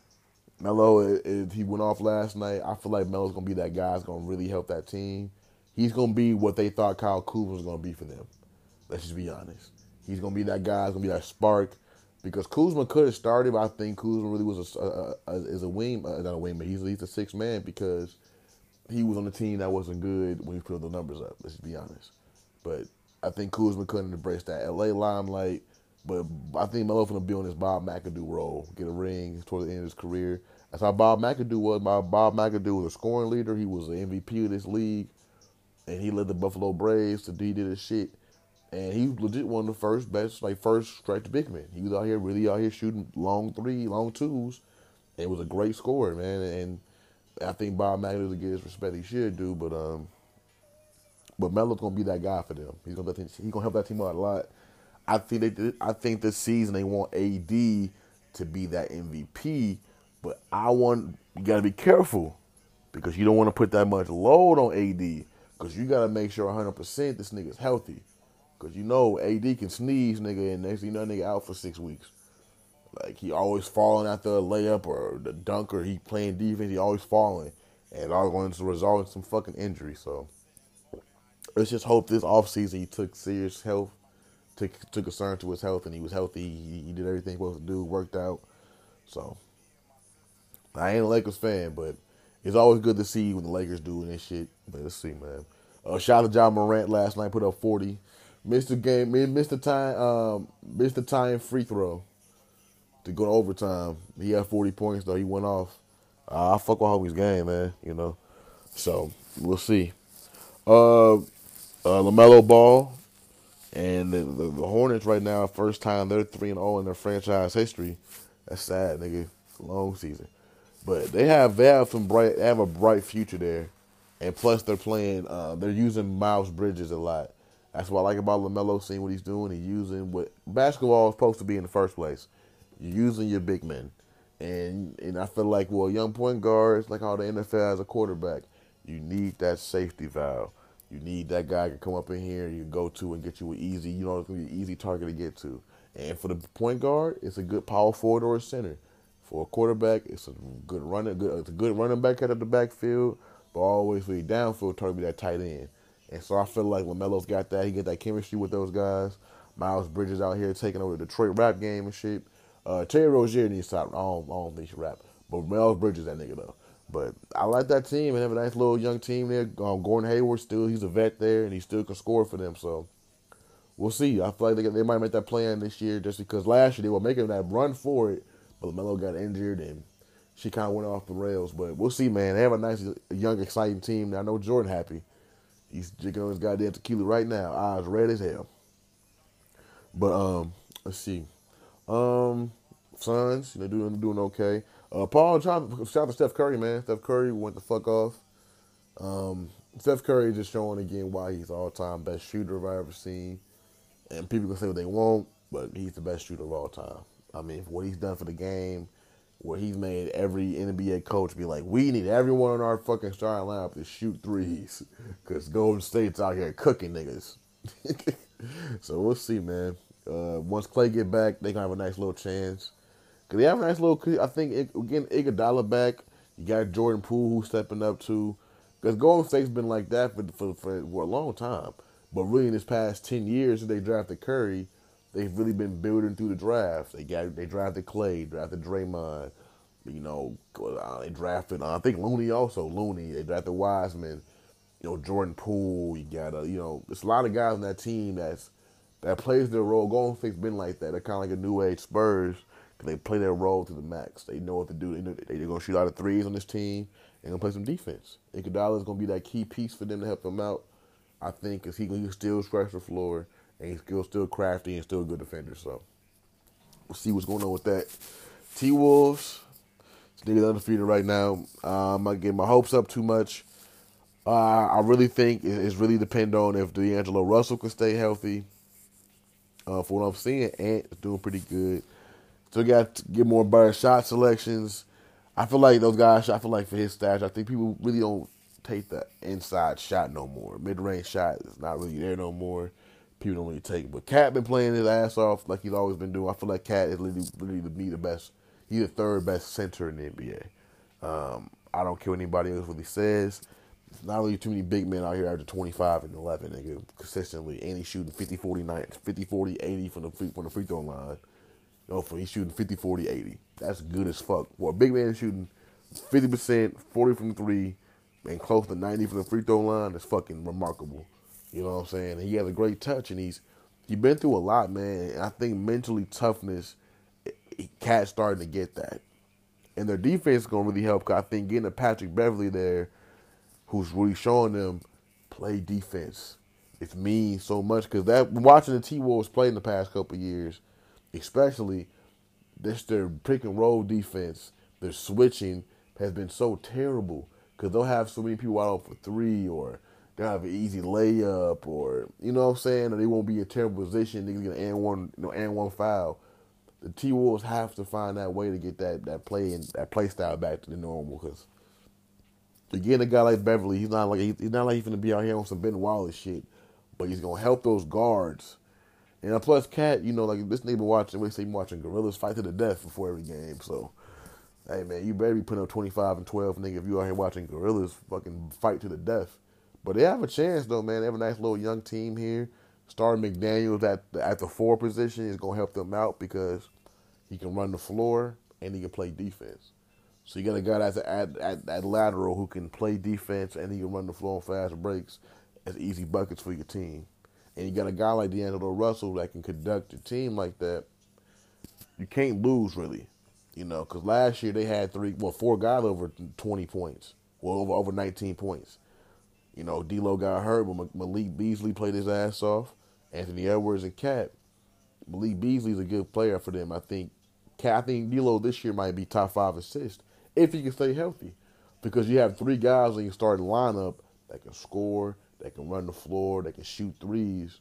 Melo, if he went off last night, I feel like Melo's gonna be that guy that's gonna really help that team. He's gonna be what they thought Kyle Kuzma was gonna be for them. Let's just be honest. He's gonna be that guy. He's gonna be that spark. Because Kuzma could have started, but I think Kuzma really was a, a, a is a wing, uh, not a wing, but he's, he's a six man because he was on the team that wasn't good when he put the numbers up. Let's just be honest. But I think Kuzma couldn't embrace that L A limelight. But I think Melo's gonna be on his Bob McAdoo role, get a ring toward the end of his career. That's how Bob McAdoo was. Bob McAdoo was a scoring leader. He was the M V P of this league, and he led the Buffalo Braves to D did his shit. And he was legit one of the first best, like first stretch big men. He was out here, really out here shooting long three, long twos, and was a great scorer, man. And I think Bob McAdoo to get his respect he should do, but um, but Melo's gonna be that guy for them. He's gonna he's gonna help that team out a lot. I think they did, I think this season they want A D to be that M V P, but I want you gotta be careful because you don't want to put that much load on A D because you gotta make sure one hundred percent this nigga's healthy. Because you know A D can sneeze, nigga, and next thing you know, nigga out for six weeks. Like, he always falling after a layup or the dunk or he playing defense. He always falling. And it all going to result in some fucking injury. So, let's just hope this offseason he took serious health, took, took concern to his health, and he was healthy. He, he did everything he was supposed to do, worked out. So, I ain't a Lakers fan, but it's always good to see when the Lakers doing this shit. But let's see, man. Uh, shout out to John Morant last night, put up forty. Missed the game, missed the time, um, missed the time free throw to go to overtime. He had forty points though. He went off. Uh, I fuck with homie's game, man. You know, so we'll see. Uh, uh LaMelo Ball and the, the, the Hornets right now, first time they're three and zero in their franchise history. That's sad, nigga. Long season, but they have they have some bright. They have a bright future there, and plus they're playing. Uh, they're using Miles Bridges a lot. That's what I like about LaMelo. Seeing what he's doing, he's using what basketball is supposed to be in the first place. You're using your big men. And and I feel like, well, young point guards, like how the N F L has a quarterback, you need that safety valve. You need that guy who can come up in here and you go to and get you an easy, you know, it's going to be an easy target to get to. And for the point guard, it's a good power forward or a center. For a quarterback, it's a good running, good, it's a good running back out of the backfield, but always for your downfield target be that tight end. And so I feel like LaMelo's got that. He get that chemistry with those guys. Miles Bridges out here taking over the Detroit rap game and shit. Uh, Terry Rozier needs to stop. I don't, I don't think he should rap. But Miles Bridges, that nigga, though. But I like that team and have a nice little young team there. Um, Gordon Hayward still, he's a vet there, and he still can score for them. So we'll see. I feel like they, they might make that plan this year just because last year they were making that run for it, but LaMelo got injured and she kind of went off the rails. But we'll see, man. They have a nice, young, exciting team. Now, I know Jordan happy. He's drinking on his goddamn tequila right now. Eyes red as hell. But um, let's see. Um, Suns, you know, doing doing okay. Uh, Paul, shout out to Steph Curry, man. Steph Curry went the fuck off. Um, Steph Curry just showing again why he's the all-time best shooter I've ever seen. And people can say what they want, but he's the best shooter of all time. I mean, for what he's done for the game, where he's made every N B A coach be like, we need everyone on our fucking starting lineup to shoot threes. Because Golden State's out here cooking niggas. So we'll see, man. Uh, once Clay get back, they gonna have a nice little chance. Cause they have a nice little. I think again, Iguodala back. You got Jordan Poole who's stepping up too. Cause Golden State's been like that for for, for, for a long time. But really, in this past ten years, since they drafted Curry, they've really been building through the draft. They got they drafted Clay, drafted Draymond. You know, uh, they drafted. Uh, I think Looney also Looney. They drafted Wiseman. You know, Jordan Poole. You got a, you know, there's a lot of guys on that team that's that plays their role. Golden State's been like that. They're kind of like a new age Spurs because they play their role to the max. They know what to do. They know, they're going to shoot a lot of threes on this team and going to play some defense. Iguodala is going to be that key piece for them to help them out, I think, because he can still scratch the floor and he's still, still crafty and still a good defender. So we'll see what's going on with that. T-Wolves, niggas undefeated right now. Um, I'm not getting my hopes up too much. Uh, I really think it's really depend on if D'Angelo Russell can stay healthy. Uh, for what I'm seeing, Ant is doing pretty good. Still got to get more better shot selections. I feel like those guys, I feel like for his stats, I think people really don't take the inside shot no more. Mid-range shot is not really there no more. People don't really take it. But Cat been playing his ass off like he's always been doing. I feel like Cat is literally, literally to me the best. He's the third best center in the N B A. Um, I don't care what anybody else really says. There's not really too many big men out here after twenty-five and eleven, nigga, consistently. And he's shooting fifty, forty, fifty, forty, eighty from the free, from the free throw line. You know, for he's shooting fifty, forty, eighty. That's good as fuck. Well, a big man shooting fifty percent, forty from three, and close to ninety from the free throw line is fucking remarkable. You know what I'm saying? And he has a great touch, and he's he been through a lot, man. And I think mentally toughness, Cat's starting to get that. And their defense is going to really help, because I think getting a Patrick Beverly there, who's really showing them play defense. It means so much, because that watching the T-Wolves play in the past couple of years, especially this their pick and roll defense, their switching has been so terrible, because they'll have so many people out for three, or they'll have an easy layup, or you know what I'm saying, or they won't be in a terrible position. They can get an and one, you know, and one foul. The T-Wolves have to find that way to get that that play and that play style back to the normal, because again, a guy like Beverly, he's not like he's not like he's gonna be out here on some Ben Wallace shit, but he's gonna help those guards. And plus, Cat, you know, like this nigga been watching, we say been watching Gorillas fight to the death before every game. So, hey man, you better be putting up twenty-five and twelve, nigga, if you out here watching Gorillas fucking fight to the death. But they have a chance though, man. They have a nice little young team here. Starting McDaniels at the, at the four position is gonna help them out because he can run the floor and he can play defense. So you got a guy that's at, at, at lateral who can play defense and he can run the floor on fast breaks as easy buckets for your team. And you got a guy like D'Angelo Russell that can conduct your team like that. You can't lose, really. You know, because last year they had three, well, four guys over twenty points. Well, over, over nineteen points. You know, D'Lo got hurt, but Malik Beasley played his ass off. Anthony Edwards and Cat. Malik Beasley's a good player for them. I think Cat, I think D'Lo this year might be top five assists if he can stay healthy. Because you have three guys in your starting lineup that can score, that can run the floor, that can shoot threes.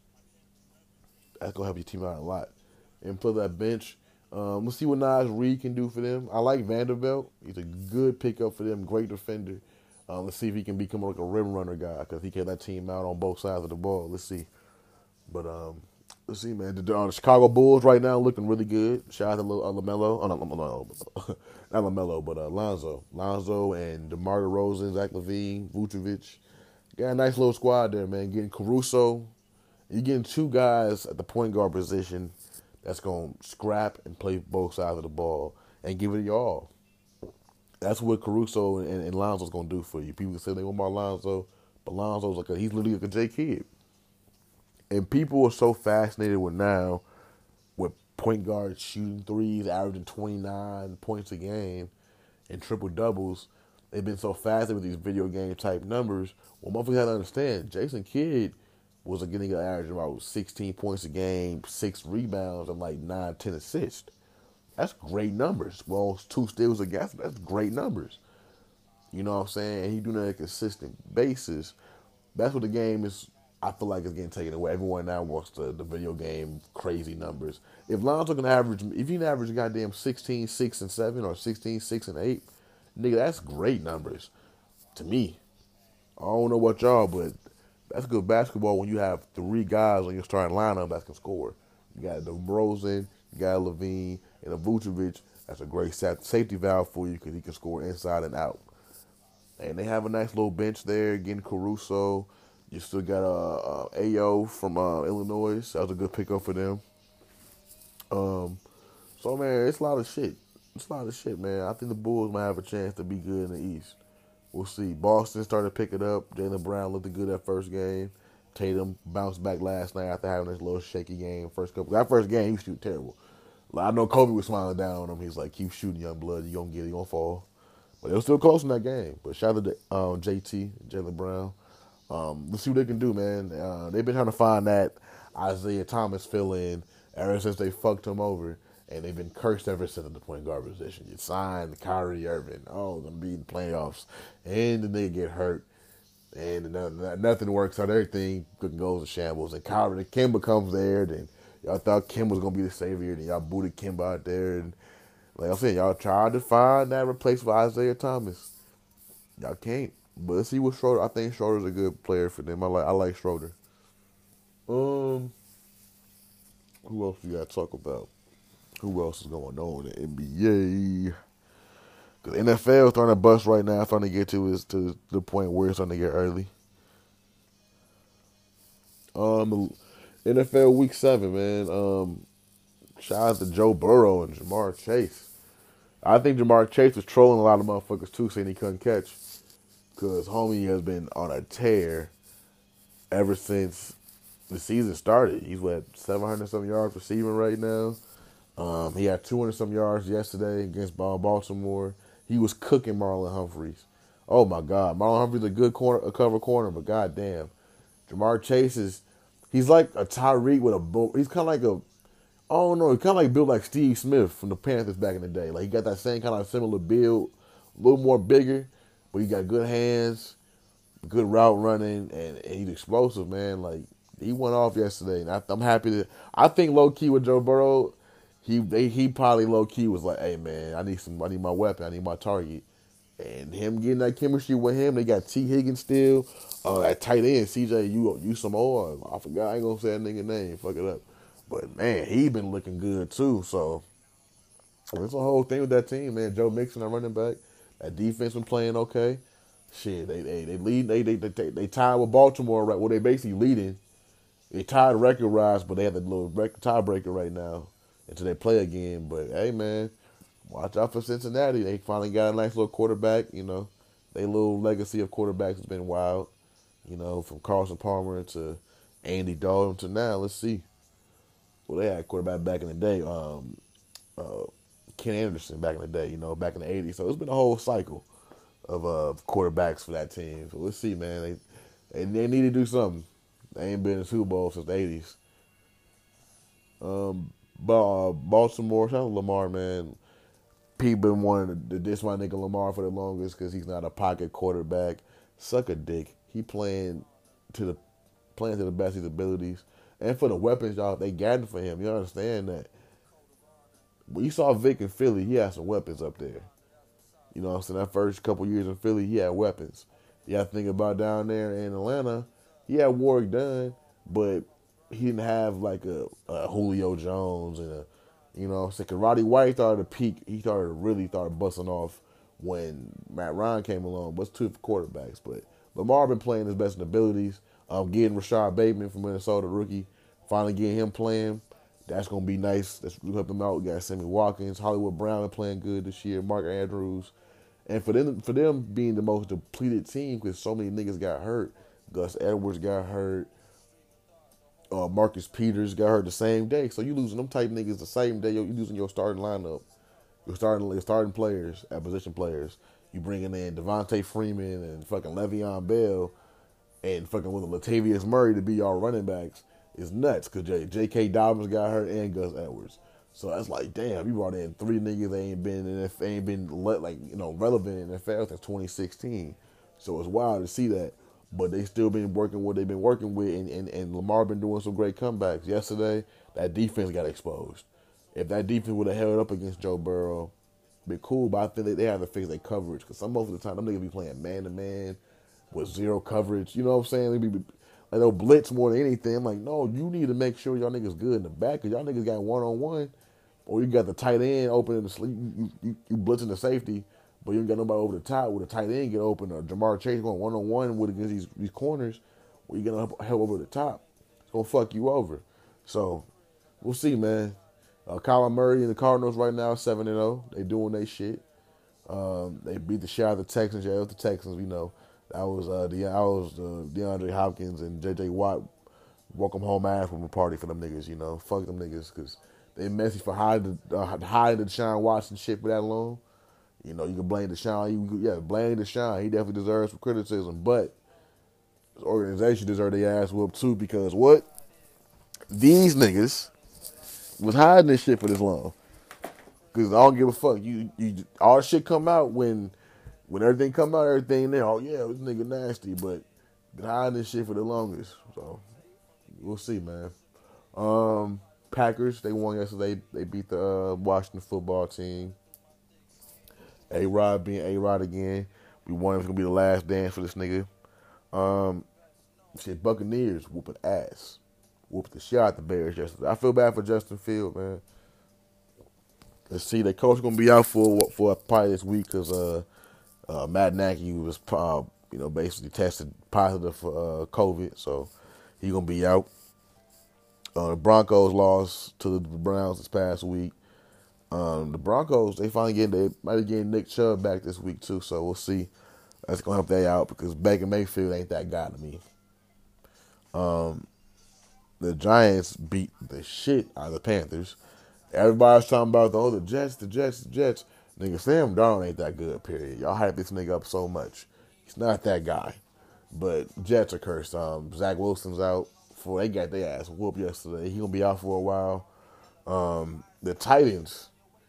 That's going to help your team out a lot. And for that bench, um, let's see what Naz Reid can do for them. I like Vanderbilt. He's a good pickup for them, great defender. Um, let's see if he can become like a rim runner guy because he can that team out on both sides of the ball. Let's see. But um, let's see, man. The, uh, the Chicago Bulls right now looking really good. Shout out to uh, LaMelo. Oh, not LaMelo. Not LaMelo, but uh, Lonzo. Lonzo and DeMar DeRozan, Zach LaVine, Vucevic. Got a nice little squad there, man. Getting Caruso. You're getting two guys at the point guard position that's going to scrap and play both sides of the ball and give it your all. That's what Caruso and, and Lonzo's going to do for you. People say they want about Lonzo, but Lonzo's like a, he's literally like a J Kidd. And people are so fascinated with now with point guards shooting threes, averaging twenty-nine points a game and triple doubles. They've been so fascinated with these video game type numbers. Well, motherfuckers have to understand, Jason Kidd was getting an average of about sixteen points a game, six rebounds, and like nine, ten assists. That's great numbers. Well, two steals a game, that's great numbers. You know what I'm saying? And he doing that on a consistent basis. That's what the game is, I feel like it's getting taken away. Everyone now wants the, the video game crazy numbers. If Lonzo can average, if he can average goddamn sixteen, six, and seven, or sixteen, six, and eight, nigga, that's great numbers to me. I don't know what y'all, but that's good basketball when you have three guys on your starting lineup that can score. You got DeRozan, you got LaVine, and a Vucevic. That's a great safety valve for you because he can score inside and out. And they have a nice little bench there, getting Caruso. You still got uh, uh, A O from uh, Illinois. So that was a good pickup for them. Um, so, man, it's a lot of shit. It's a lot of shit, man. I think the Bulls might have a chance to be good in the East. We'll see. Boston started to pick it up. Jaylen Brown looked good that first game. Tatum bounced back last night after having this little shaky game. First couple, that first game, he was shooting terrible. I know Kobe was smiling down on him. He's like, keep shooting, young blood. You're going to get it. You're going to fall. But it was still close in that game. But shout out to um, J T, Jaylen Brown. Um, let's see what they can do, man. Uh, they've been trying to find that Isaiah Thomas fill-in ever since they fucked him over. And they've been cursed ever since at the point guard position. You signed Kyrie Irving. Oh, going to be in the playoffs. And then they get hurt. And nothing works out. Everything goes to shambles. And Kyrie, Kemba comes there. Then y'all thought Kemba was going to be the savior. Then y'all booted Kemba out there. And like I said, y'all tried to find that replacement for Isaiah Thomas. Y'all can't. But let's see what Schroeder. I think Schroeder's a good player for them. I like I like Schroeder. Um, who else we got to talk about? Who else is going on in the N B A? Because N F L is starting to bust right now. Starting to get to is to the point where it's starting to get early. Um, N F L Week Seven, man. Um, shout out to Joe Burrow and Jamar Chase. I think Jamar Chase was trolling a lot of motherfuckers too, saying he couldn't catch. Because homie has been on a tear ever since the season started. He's what, seven hundred some yards receiving right now. Um, he had two hundred some yards yesterday against Baltimore. He was cooking Marlon Humphreys. Oh my God, Marlon Humphreys a good corner, a cover corner, but goddamn, Jamar Chase is, he's like a Tyreek with a bow. He's kind of like a, I don't know, he's kind of like built like Steve Smith from the Panthers back in the day. Like he got that same kind of similar build, a little more bigger, but he got good hands, good route running, and, and he's explosive, man. Like he went off yesterday, and I, I'm happy that I think low key with Joe Burrow. He they, he probably low key was like, hey man, I need some, I need my weapon, I need my target, and him getting that chemistry with him. They got T Higgins still, uh, at tight end, C J U U Samoa. I forgot, I ain't gonna say that nigga name, fuck it up, but man, he been looking good too. So it's a whole thing with that team, man. Joe Mixon, our running back, that defense been playing okay. Shit, they they they lead, they they they, they tied with Baltimore, right? Well, they basically leading. They tied record rise, but they have the little record tiebreaker right now until they play again. But, hey, man, Watch out for Cincinnati. They finally got a nice little quarterback. You know, their little legacy of quarterbacks has been wild. You know, from Carson Palmer to Andy Dalton to now. Let's see. Well, they had a quarterback back in the day. Um, uh, Ken Anderson back in the day. You know, back in the eighties. So it's been a whole cycle of uh, quarterbacks for that team. So let's see, man. They they, they need to do something. They ain't been in the Super Bowl since the eighties. Um, but uh, Baltimore, shout out to Lamar, man. People been wanting to diss my nigga Lamar for the longest because he's not a pocket quarterback. Suck a dick. He playing to the playing to the best of his abilities, and for the weapons y'all they gathered for him. You understand that? When you saw Vic in Philly, he had some weapons up there. You know what I'm saying? That first couple years in Philly, he had weapons. You got to think about down there in Atlanta, he had Warwick Dunn, but he didn't have like a, a Julio Jones and a, you know what I'm saying? Cause Roddy White started to peak. He started to really start busting off when Matt Ryan came along. But it's two quarterbacks. But Lamar been playing his best abilities. Um, getting Rashad Bateman from Minnesota, rookie, finally getting him playing. That's going to be nice. That's going to help him out. We got Sammy Watkins, Hollywood Brown been playing good this year, Mark Andrews. And for them, for them being the most depleted team because so many niggas got hurt. Gus Edwards got hurt. Uh, Marcus Peters got hurt the same day. So you losing them type niggas the same day. You losing your starting lineup. Your starting, your starting players, at position players. You bringing in Devontae Freeman and fucking Le'Veon Bell and fucking with Latavius Murray to be y'all running backs is nuts because J. J.K. Dobbins got hurt and Gus Edwards. So that's like, damn, you brought in three niggas that ain't been in the, ain't been like you know relevant in the N F L since twenty sixteen. So it's wild to see that. But they still been working what they've been working with, and, and, and Lamar been doing some great comebacks. Yesterday, that defense got exposed. If that defense would have held up against Joe Burrow, be cool. But I think they, they have to fix their coverage because some most of the time them niggas be playing man to man with zero coverage. You know what I'm saying? They be like they'll blitz more than anything. I'm like, no, you need to make sure y'all niggas good in the back because y'all niggas got one on one, or you got the tight end open in the sleep. You, you, you blitzing the safety. But you ain't got nobody over the top with a tight end get open or Jamar Chase going one on one with against these these corners where you gonna help, help over the top. It's gonna fuck you over. So we'll see, man. Uh, Kyler Murray and the Cardinals right now seven and zero. They doing their shit. Um, they beat the shit out of the Texans. Yeah, it was the Texans. We know that was uh, the I was uh, DeAndre Hopkins and J J Watt. Welcome home ass from a party for them niggas. You know, fuck them niggas because they messy for hiding uh, hiding the Deshaun Watson shit for that long. You know, you can blame Deshaun. You can, yeah, blame Deshaun. He definitely deserves some criticism. But the organization deserves their ass whooped too because what? These niggas was hiding this shit for this long. Because I don't give a fuck. You, you, all the shit come out when when everything come out, everything there. Oh, yeah, this nigga nasty. But been hiding this shit for the longest. So, we'll see, man. Um, Packers, they won yesterday. They beat the uh, Washington football team. A-Rod being A-Rod again. We want him to be the last dance for this nigga. Um, shit, Buccaneers whooping ass. Whooped the shit out the Bears yesterday. I feel bad for Justin Fields, man. Let's see, the coach going to be out for for probably this week because uh, uh, Matt Nagy was, uh, you know, basically tested positive for uh, COVID, so he going to be out. Uh, the Broncos lost to the Browns this past week. Um, the Broncos, they finally getting, they might be getting Nick Chubb back this week too, so we'll see. That's going to help they out because Baker Mayfield ain't that guy to me. Um, the Giants beat the shit out of the Panthers. Everybody's talking about, oh, the Jets, the Jets, the Jets. Nigga, Sam Darnold ain't that good, period. Y'all hype this nigga up so much. He's not that guy. But Jets are cursed. Um, Zach Wilson's out. For They got their ass whooped yesterday. He going to be out for a while. Um, the Titans.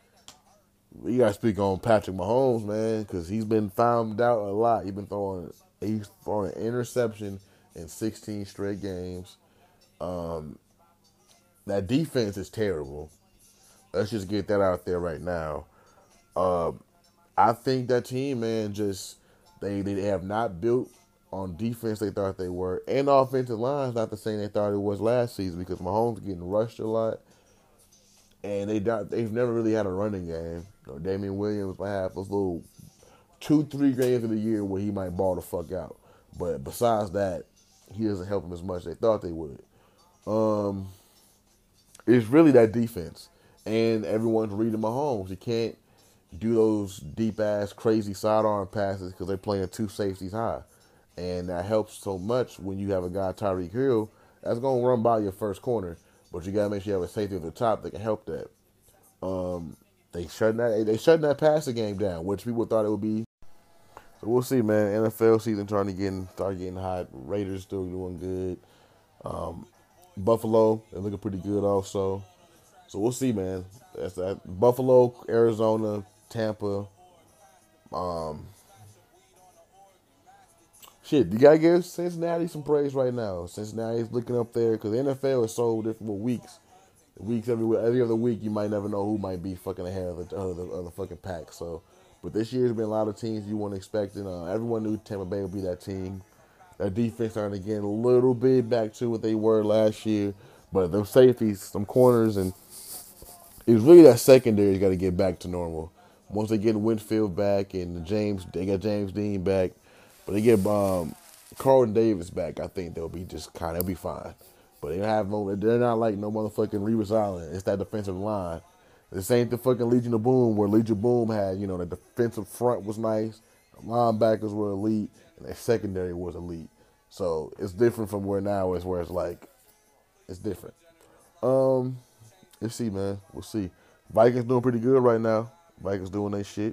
We got to speak on Patrick Mahomes, man, because he's been found out a lot. He's been throwing, he's throwing an interception in sixteen straight games. Um, that defense is terrible. Let's just get that out there right now. Uh, I think that team, man, just they they have not built on defense they thought they were, and offensive line's not the same they thought it was last season because Mahomes getting rushed a lot. And they they've never really had a running game. You know, Damian Williams might have those little two, three games of the year where he might ball the fuck out. But besides that, he doesn't help them as much as they thought they would. Um, it's really that defense. And everyone's reading Mahomes. He can't do those deep ass crazy sidearm passes because they're playing two safeties high, and that helps so much when you have a guy Tyreek Hill that's gonna run by your first corner, but you gotta make sure you have a safety at the top that can help that. Um, they shutting that they shutting that passing game down, which people thought it would be. So we'll see, man. N F L season trying to get start getting hot. Raiders still doing good. Um, Buffalo, they're looking pretty good also. So we'll see, man. That's that. Buffalo, Arizona, Tampa. Um, shit, you gotta give Cincinnati some praise right now. Cincinnati's looking up there because the N F L is so different with weeks. Weeks every every other week, you might never know who might be fucking ahead of the other, other fucking pack. So, but this year's been a lot of teams you weren't expecting. Uh, everyone knew Tampa Bay would be that team. Their defense starting to get a little bit back to what they were last year, but them safeties, some corners, and it's really that secondary's got to get back to normal. Once they get Winfield back and James, they got James Dean back, but they get um, Carlton Davis back. I think they'll be just kind of be fine. But they have no, they're not like no motherfucking Revis Island. It's that defensive line. This ain't the fucking Legion of Boom where Legion of Boom had, you know, the defensive front was nice, the linebackers were elite, and their secondary was elite. So it's different from where now is where it's like, it's different. Um, let's see, man. We'll see. Vikings doing pretty good right now. Vikings doing their shit.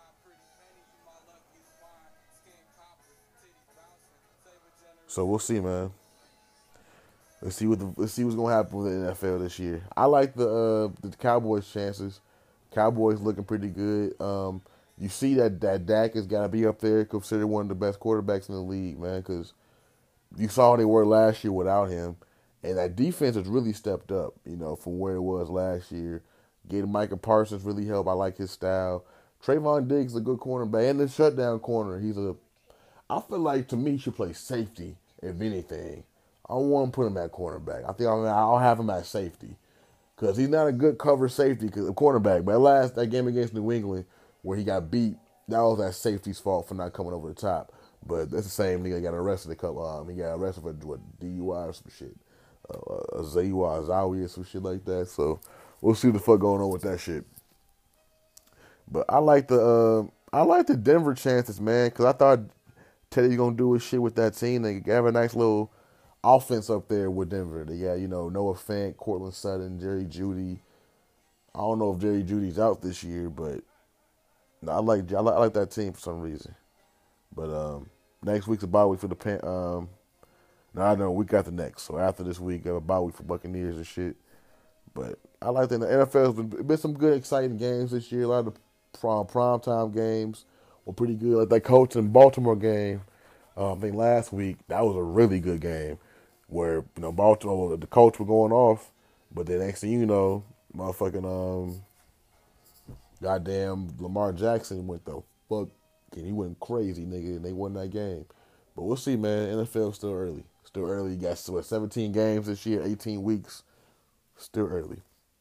So we'll see, man. Let's see what the, let's see what's gonna happen with the N F L this year. I like the uh, the Cowboys' chances. Cowboys looking pretty good. Um, you see that that Dak has got to be up there, considered one of the best quarterbacks in the league, man. Because you saw how they were last year without him, and that defense has really stepped up. You know, from where it was last year. Getting Micah Parsons really helped. I like his style. Trayvon Diggs is a good cornerback, and the shutdown corner. He's a. I feel like to me he should play safety if anything. I don't want to put him at cornerback. I think I'll, I'll have him at safety because he's not a good cover safety cause, cornerback. But last that game against New England where he got beat, that was that safety's fault for not coming over the top. But that's the same nigga that got arrested a couple. Um, he got arrested for what, D U I or some shit, uh, a Z U I, Zawi or some shit like that. So we'll see what the fuck going on with that shit. But I like the uh, I like the Denver chances, man, because I thought Teddy's gonna do his shit with that team. They have a nice little offense up there with Denver. They got, you know, Noah Fant, Cortland Sutton, Jerry Jeudy. I don't know if Jerry Judy's out this year, but I like I like, I like that team for some reason. But um, next week's a bye week for the Pan. Um, no, I know week after next. So after this week, I have a bye week for Buccaneers and shit. But I like that the N F L's been, been some good, exciting games this year. A lot of the prime, prime time games were pretty good. Like that Colts and Baltimore game, uh, I think last week, that was a really good game. Where, you know, Baltimore, the Colts were going off, but the next thing you know, motherfucking, um, goddamn Lamar Jackson went the fuck, and he went crazy, nigga, and they won that game. But we'll see, man. N F L still early. Still early. You got, what, seventeen games this year, eighteen weeks. Still early.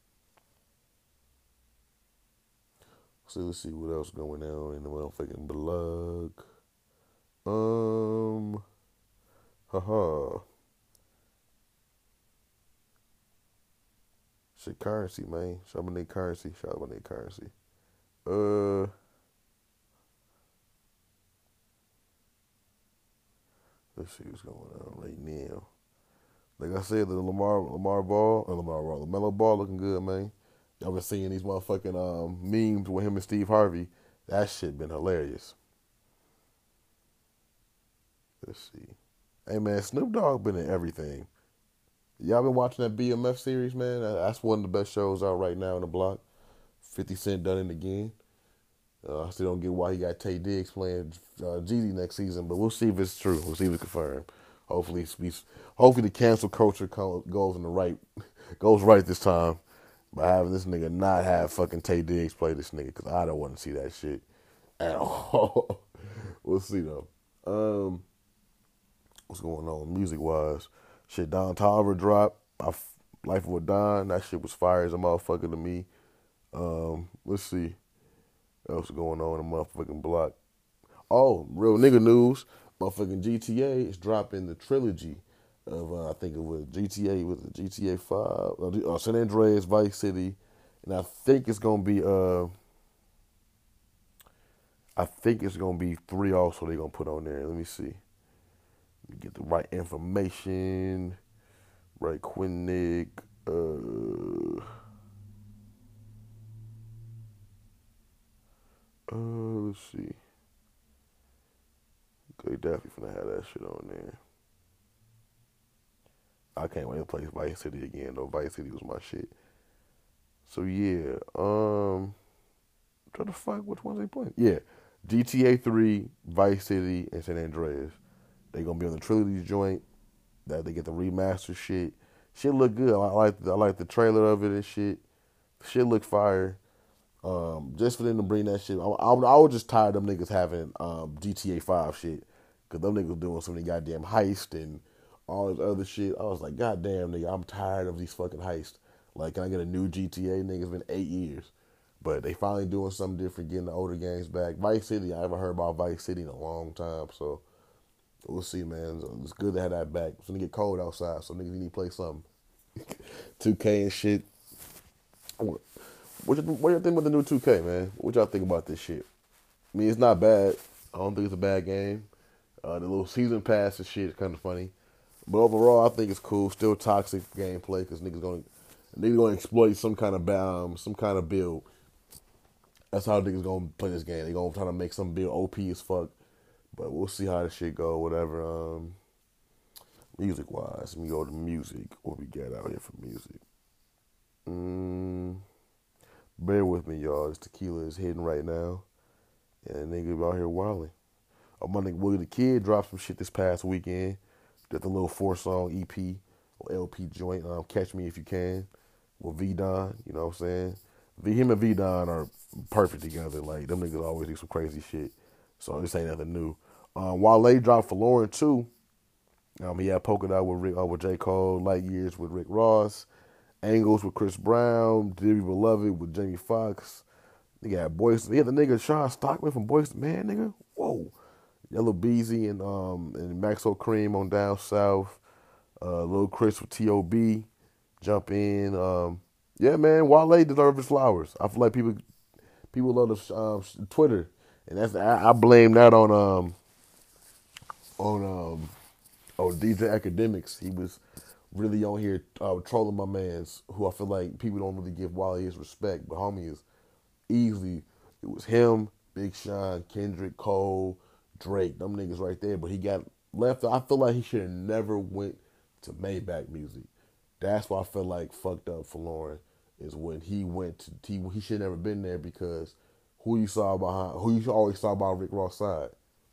So let's see what else going on in the motherfucking blog. Um, haha. Shit, currency, man. Shout out my nigga currency. Shout out my nigga currency. Uh, let's see what's going on right now. Like I said, the Lamar Lamar Ball, or Lamar Ball, LaMelo Ball looking good, man. Y'all been seeing these motherfucking um, memes with him and Steve Harvey. That shit been hilarious. Let's see. Hey, man, Snoop Dogg been in everything. Y'all been watching that B M F series, man? That's one of the best shows out right now in the block. fifty Cent done it again. Uh, I still don't get why he got Tay Diggs playing uh, Jeezy next season, but we'll see if it's true. We'll see if it's confirmed. Hopefully, it's, hopefully the cancel culture goes in the right, goes right this time by having this nigga not have fucking Tay Diggs play this nigga because I don't want to see that shit at all. We'll see though. Um, what's going on music wise? Shit, Don Tolliver dropped. I, Life of a Don. That shit was fire as a motherfucker to me. Um, let's see what else going on in the motherfucking block. Oh, real nigga news. Motherfucking G T A is dropping the trilogy of, uh, I think it was G T A, was it G T A five? Uh, San Andreas, Vice City. And I think it's going to be, uh, I think it's gonna be three also they're gonna put on there. Let me see. Get the right information. Right, Quinnick. Uh, uh, let's see. They definitely finna have that shit on there. I can't wait to play Vice City again though. Vice City was my shit. So yeah, um, try to fuck which ones they playing. Yeah, G T A three, Vice City, and San Andreas. They gonna be on the Trilogy joint. That they get the remaster shit. Shit look good. I like I like the trailer of it and shit. Shit look fire. Um, just for them to bring that shit. I, I, I was just tired of them niggas having um, G T A five shit. Because them niggas doing so many goddamn heists and all this other shit. I was like, goddamn, nigga, I'm tired of these fucking heists. Like, can I get a new G T A? Nigga, it's been eight years. But they finally doing something different, getting the older games back. Vice City, I haven't heard about Vice City in a long time. So, we'll see, man. It's good to have that back. It's going to get cold outside, so niggas need to play something. two K and shit. What, what, what y'all think about the new two K, man? What y'all think about this shit? I mean, it's not bad. I don't think it's a bad game. Uh, the little season pass and shit is kind of funny. But overall, I think it's cool. Still toxic gameplay because niggas going niggas gonna exploit some kind of um, some kind of build. That's how niggas gonna play this game. They gonna try to make some build O P as fuck. But we'll see how this shit go. Whatever. Um, music wise, let me go to music. What we got out here for music? Mm, bear with me, y'all. This tequila is hitting right now, and niggas out here wilding. Oh, my nigga Willie the Kid dropped some shit this past weekend. Did the little four song E P or L P joint. Um, Catch Me If You Can with V Don. You know what I'm saying? V him and V Don are perfect together. Like them niggas always do some crazy shit. So this ain't nothing new. Um, Wale dropped for Lauren too. Um, he had Polka Dot with Rick, uh, with J Cole, Light Years with Rick Ross, Angles with Chris Brown, Dearly Beloved with Jamie Foxx. They got Boys. He had the nigga Sean Stockman from Boys to Man, nigga. Whoa. Yellow Beezy and um and Maxo Cream on Down South. Uh, Lil Chris with T O B. Jump in. Um, yeah, man. Wale deserves his flowers. I feel like people people love the um, Twitter, and that's I, I blame that on um on um on D J Academics. He was really on here uh, trolling my man's, who I feel like people don't really give Wale his respect, but homie is easily. It was him, Big Sean, Kendrick, Cole, Drake, them niggas right there. But he got left. I feel like he should have never went to Maybach Music. That's why I feel like fucked up for Lauren is when he went to he, he should have never been there because who you saw behind who you always saw by Rick Ross' side.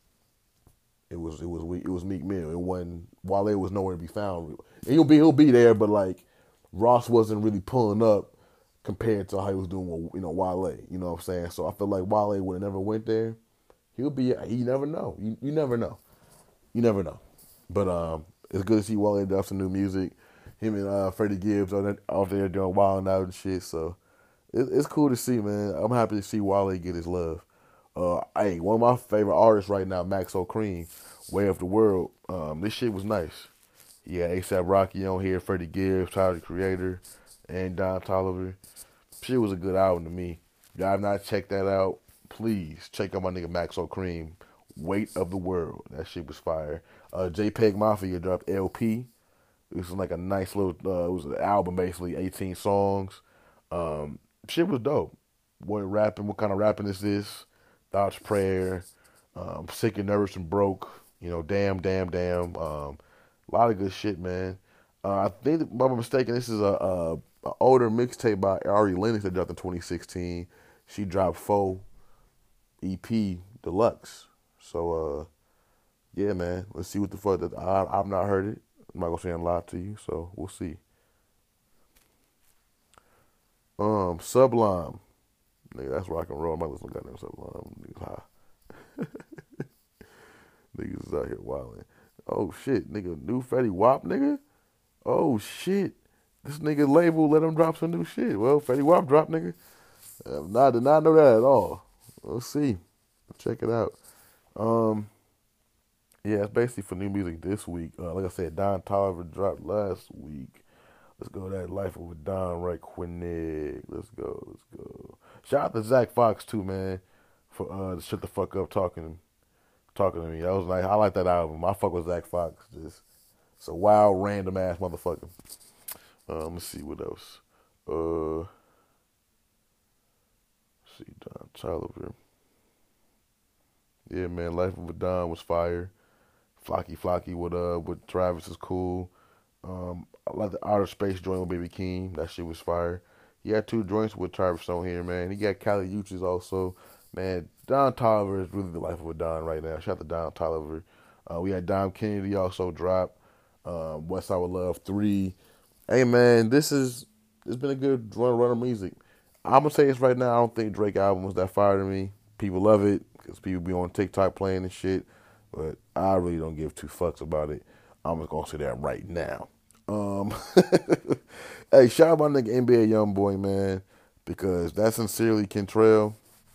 It was it was it was Meek Mill. It wasn't Wale was nowhere to be found. He'll be he'll be there, but like Ross wasn't really pulling up compared to how he was doing with, you know, Wale. You know what I'm saying? So I feel like Wale would have never went there. He'll be. You never know. You you never know. You never know. But um, it's good to see Wale drop some new music. Him and uh, Freddie Gibbs out there, out there doing Wild Out and shit. So it, it's cool to see, man. I'm happy to see Wale get his love. Uh, hey, one of my favorite artists right now, Maxo Cream, Way of the World. Um, this shit was nice. Yeah, ASAP Rocky on here, Freddie Gibbs, Tyler the Creator, and Don Toliver. Shit was a good album to me. If y'all have not checked that out, please check out my nigga Maxo Cream, Weight of the World. That shit was fire. Uh, JPEG Mafia dropped L P. It was like a nice little, uh, it was an album basically, eighteen songs. Um, shit was dope. What rapping, what kind of rapping is this? Thoughts, Prayer, um, Sick and Nervous and Broke, you know, Damn, Damn, Damn. Um, a lot of good shit, man. Uh, I think, if I'm not mistaken, this is a, a, a older mixtape by Ari Lennox that dropped in twenty sixteen. She dropped four E P Deluxe. So, uh, yeah, man. Let's see what the fuck. That I, I've not heard it. I'm not gonna say a lot to you, so we'll see. Um, Sublime. Nigga, that's rock and roll. I'm not listening to goddamn Sublime. Niggas high. Niggas is out here wilding. Oh shit, nigga, new Fetty Wap, nigga. Oh shit, this nigga label let him drop some new shit. Well, Fetty Wap drop, nigga. Uh, nah, did not know that at all. Let's see. Check it out. Um, yeah, it's basically for new music this week. Uh, like I said, Don Toliver dropped last week. Let's go that Life with Don right quick. Let's go, let's go. Shout out to Zach Fox too, man. for uh to shut the fuck up talking talking to me. I was like, I like that album. I fuck with Zach Fox. Just it's a wild, random ass motherfucker. Um, let's see what else. Uh, let's see Don Toliver. Yeah, man, Life of a Don was fire. Flocky Flocky with uh with Travis is cool. Um, I like the Outer Space joint with Baby Keem. That shit was fire. He had two joints with Travis on here, man. He got Cali Uchis also. Man, Don Toliver is really the life of a Don right now. Shout out to Don Toliver. Uh, we had Dom Kennedy also drop. Um, West Side with Love three. Hey, man, this is, it's been a good run, run of music. I'm going to say this right now. I don't think Drake album was that fire to me. People love it because people be on TikTok playing and shit. But I really don't give two fucks about it. I'm just going to say that right now. Um, hey, shout out my nigga N B A Youngboy, man, because that Sincerely Kentrell,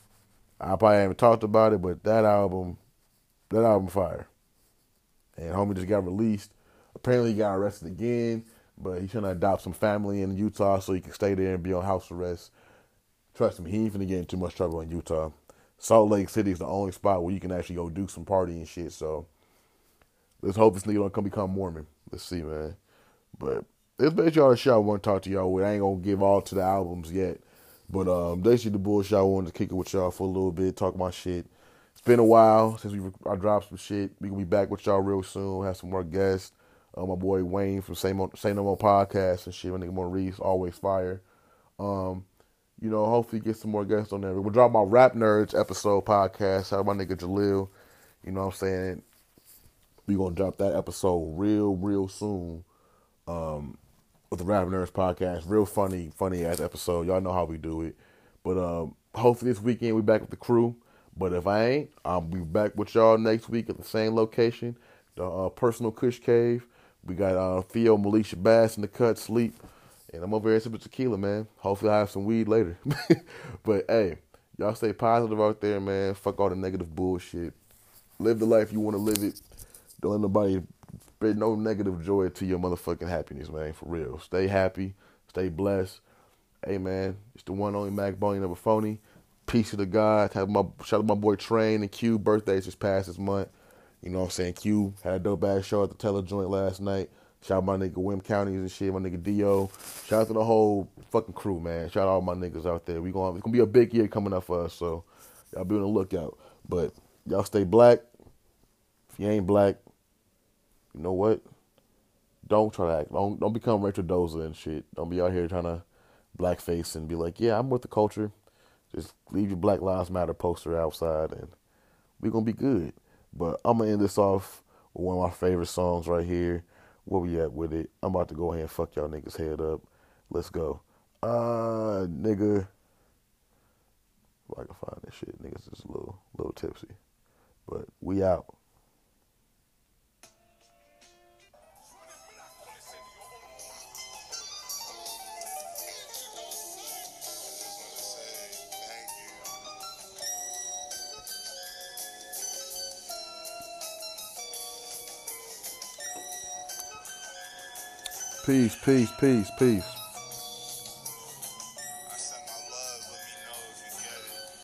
I probably haven't talked about it, but that album, that album fire. And homie just got released. Apparently he got arrested again, but he's trying to adopt some family in Utah so he can stay there and be on house arrest. Trust me, he ain't finna get in too much trouble in Utah. Salt Lake City is the only spot where you can actually go do some party and shit, so let's hope this nigga don't come become Mormon. Let's see, man. But it's basically all the shit I want to talk to y'all with. I ain't gonna give all to the albums yet. But um, basically the bullshit I wanted to kick it with y'all for a little bit, talk my shit. It's been a while since we I dropped some shit. We gonna be back with y'all real soon. Have some more guests. Uh, my boy Wayne from Say, Mo, Say No More Podcast and shit. My nigga Maurice, always fire. Um, you know, hopefully get some more guests on there. We'll drop my Rap Nerds episode podcast. Shout out my nigga Jalil. You know what I'm saying? We gonna drop that episode real, real soon. Um, with the Rap Nerds podcast, real funny, funny ass episode. Y'all know how we do it. But um, hopefully this weekend we back with the crew. But if I ain't, I'll be back with y'all next week at the same location, the uh, Personal Kush Cave. We got uh, Theo, Malisha Bass in the cut, sleep, and I'm over here sipping tequila, man. Hopefully I have some weed later. But hey, y'all stay positive out there, man. Fuck all the negative bullshit. Live the life you want to live it. Don't let nobody spread no negative joy to your motherfucking happiness, man. For real. Stay happy. Stay blessed. Hey, man. It's the one only Mac Boney Never Phony. Peace to the God. Have my, shout out to my boy Train and Q. Birthdays just passed this month. You know what I'm saying? Q had a dope ass show at the Teller joint last night. Shout out my nigga Wim Counties and shit. My nigga Dio. Shout out to the whole fucking crew, man. Shout out all my niggas out there. We gonna, it's going to be a big year coming up for us, so y'all be on the lookout. But y'all stay black. If you ain't black, you know what? Don't try to act. Don't don't become Rachel Doza and shit. Don't be out here trying to blackface and be like, yeah, I'm with the culture. Just leave your Black Lives Matter poster outside and we're going to be good. But I'm going to end this off with one of my favorite songs right here. Where we at with it? I'm about to go ahead and fuck y'all niggas head up. Let's go. Uh, nigga. If I can find this shit. Niggas just a little, little tipsy. But we out. Peace, peace, peace, peace.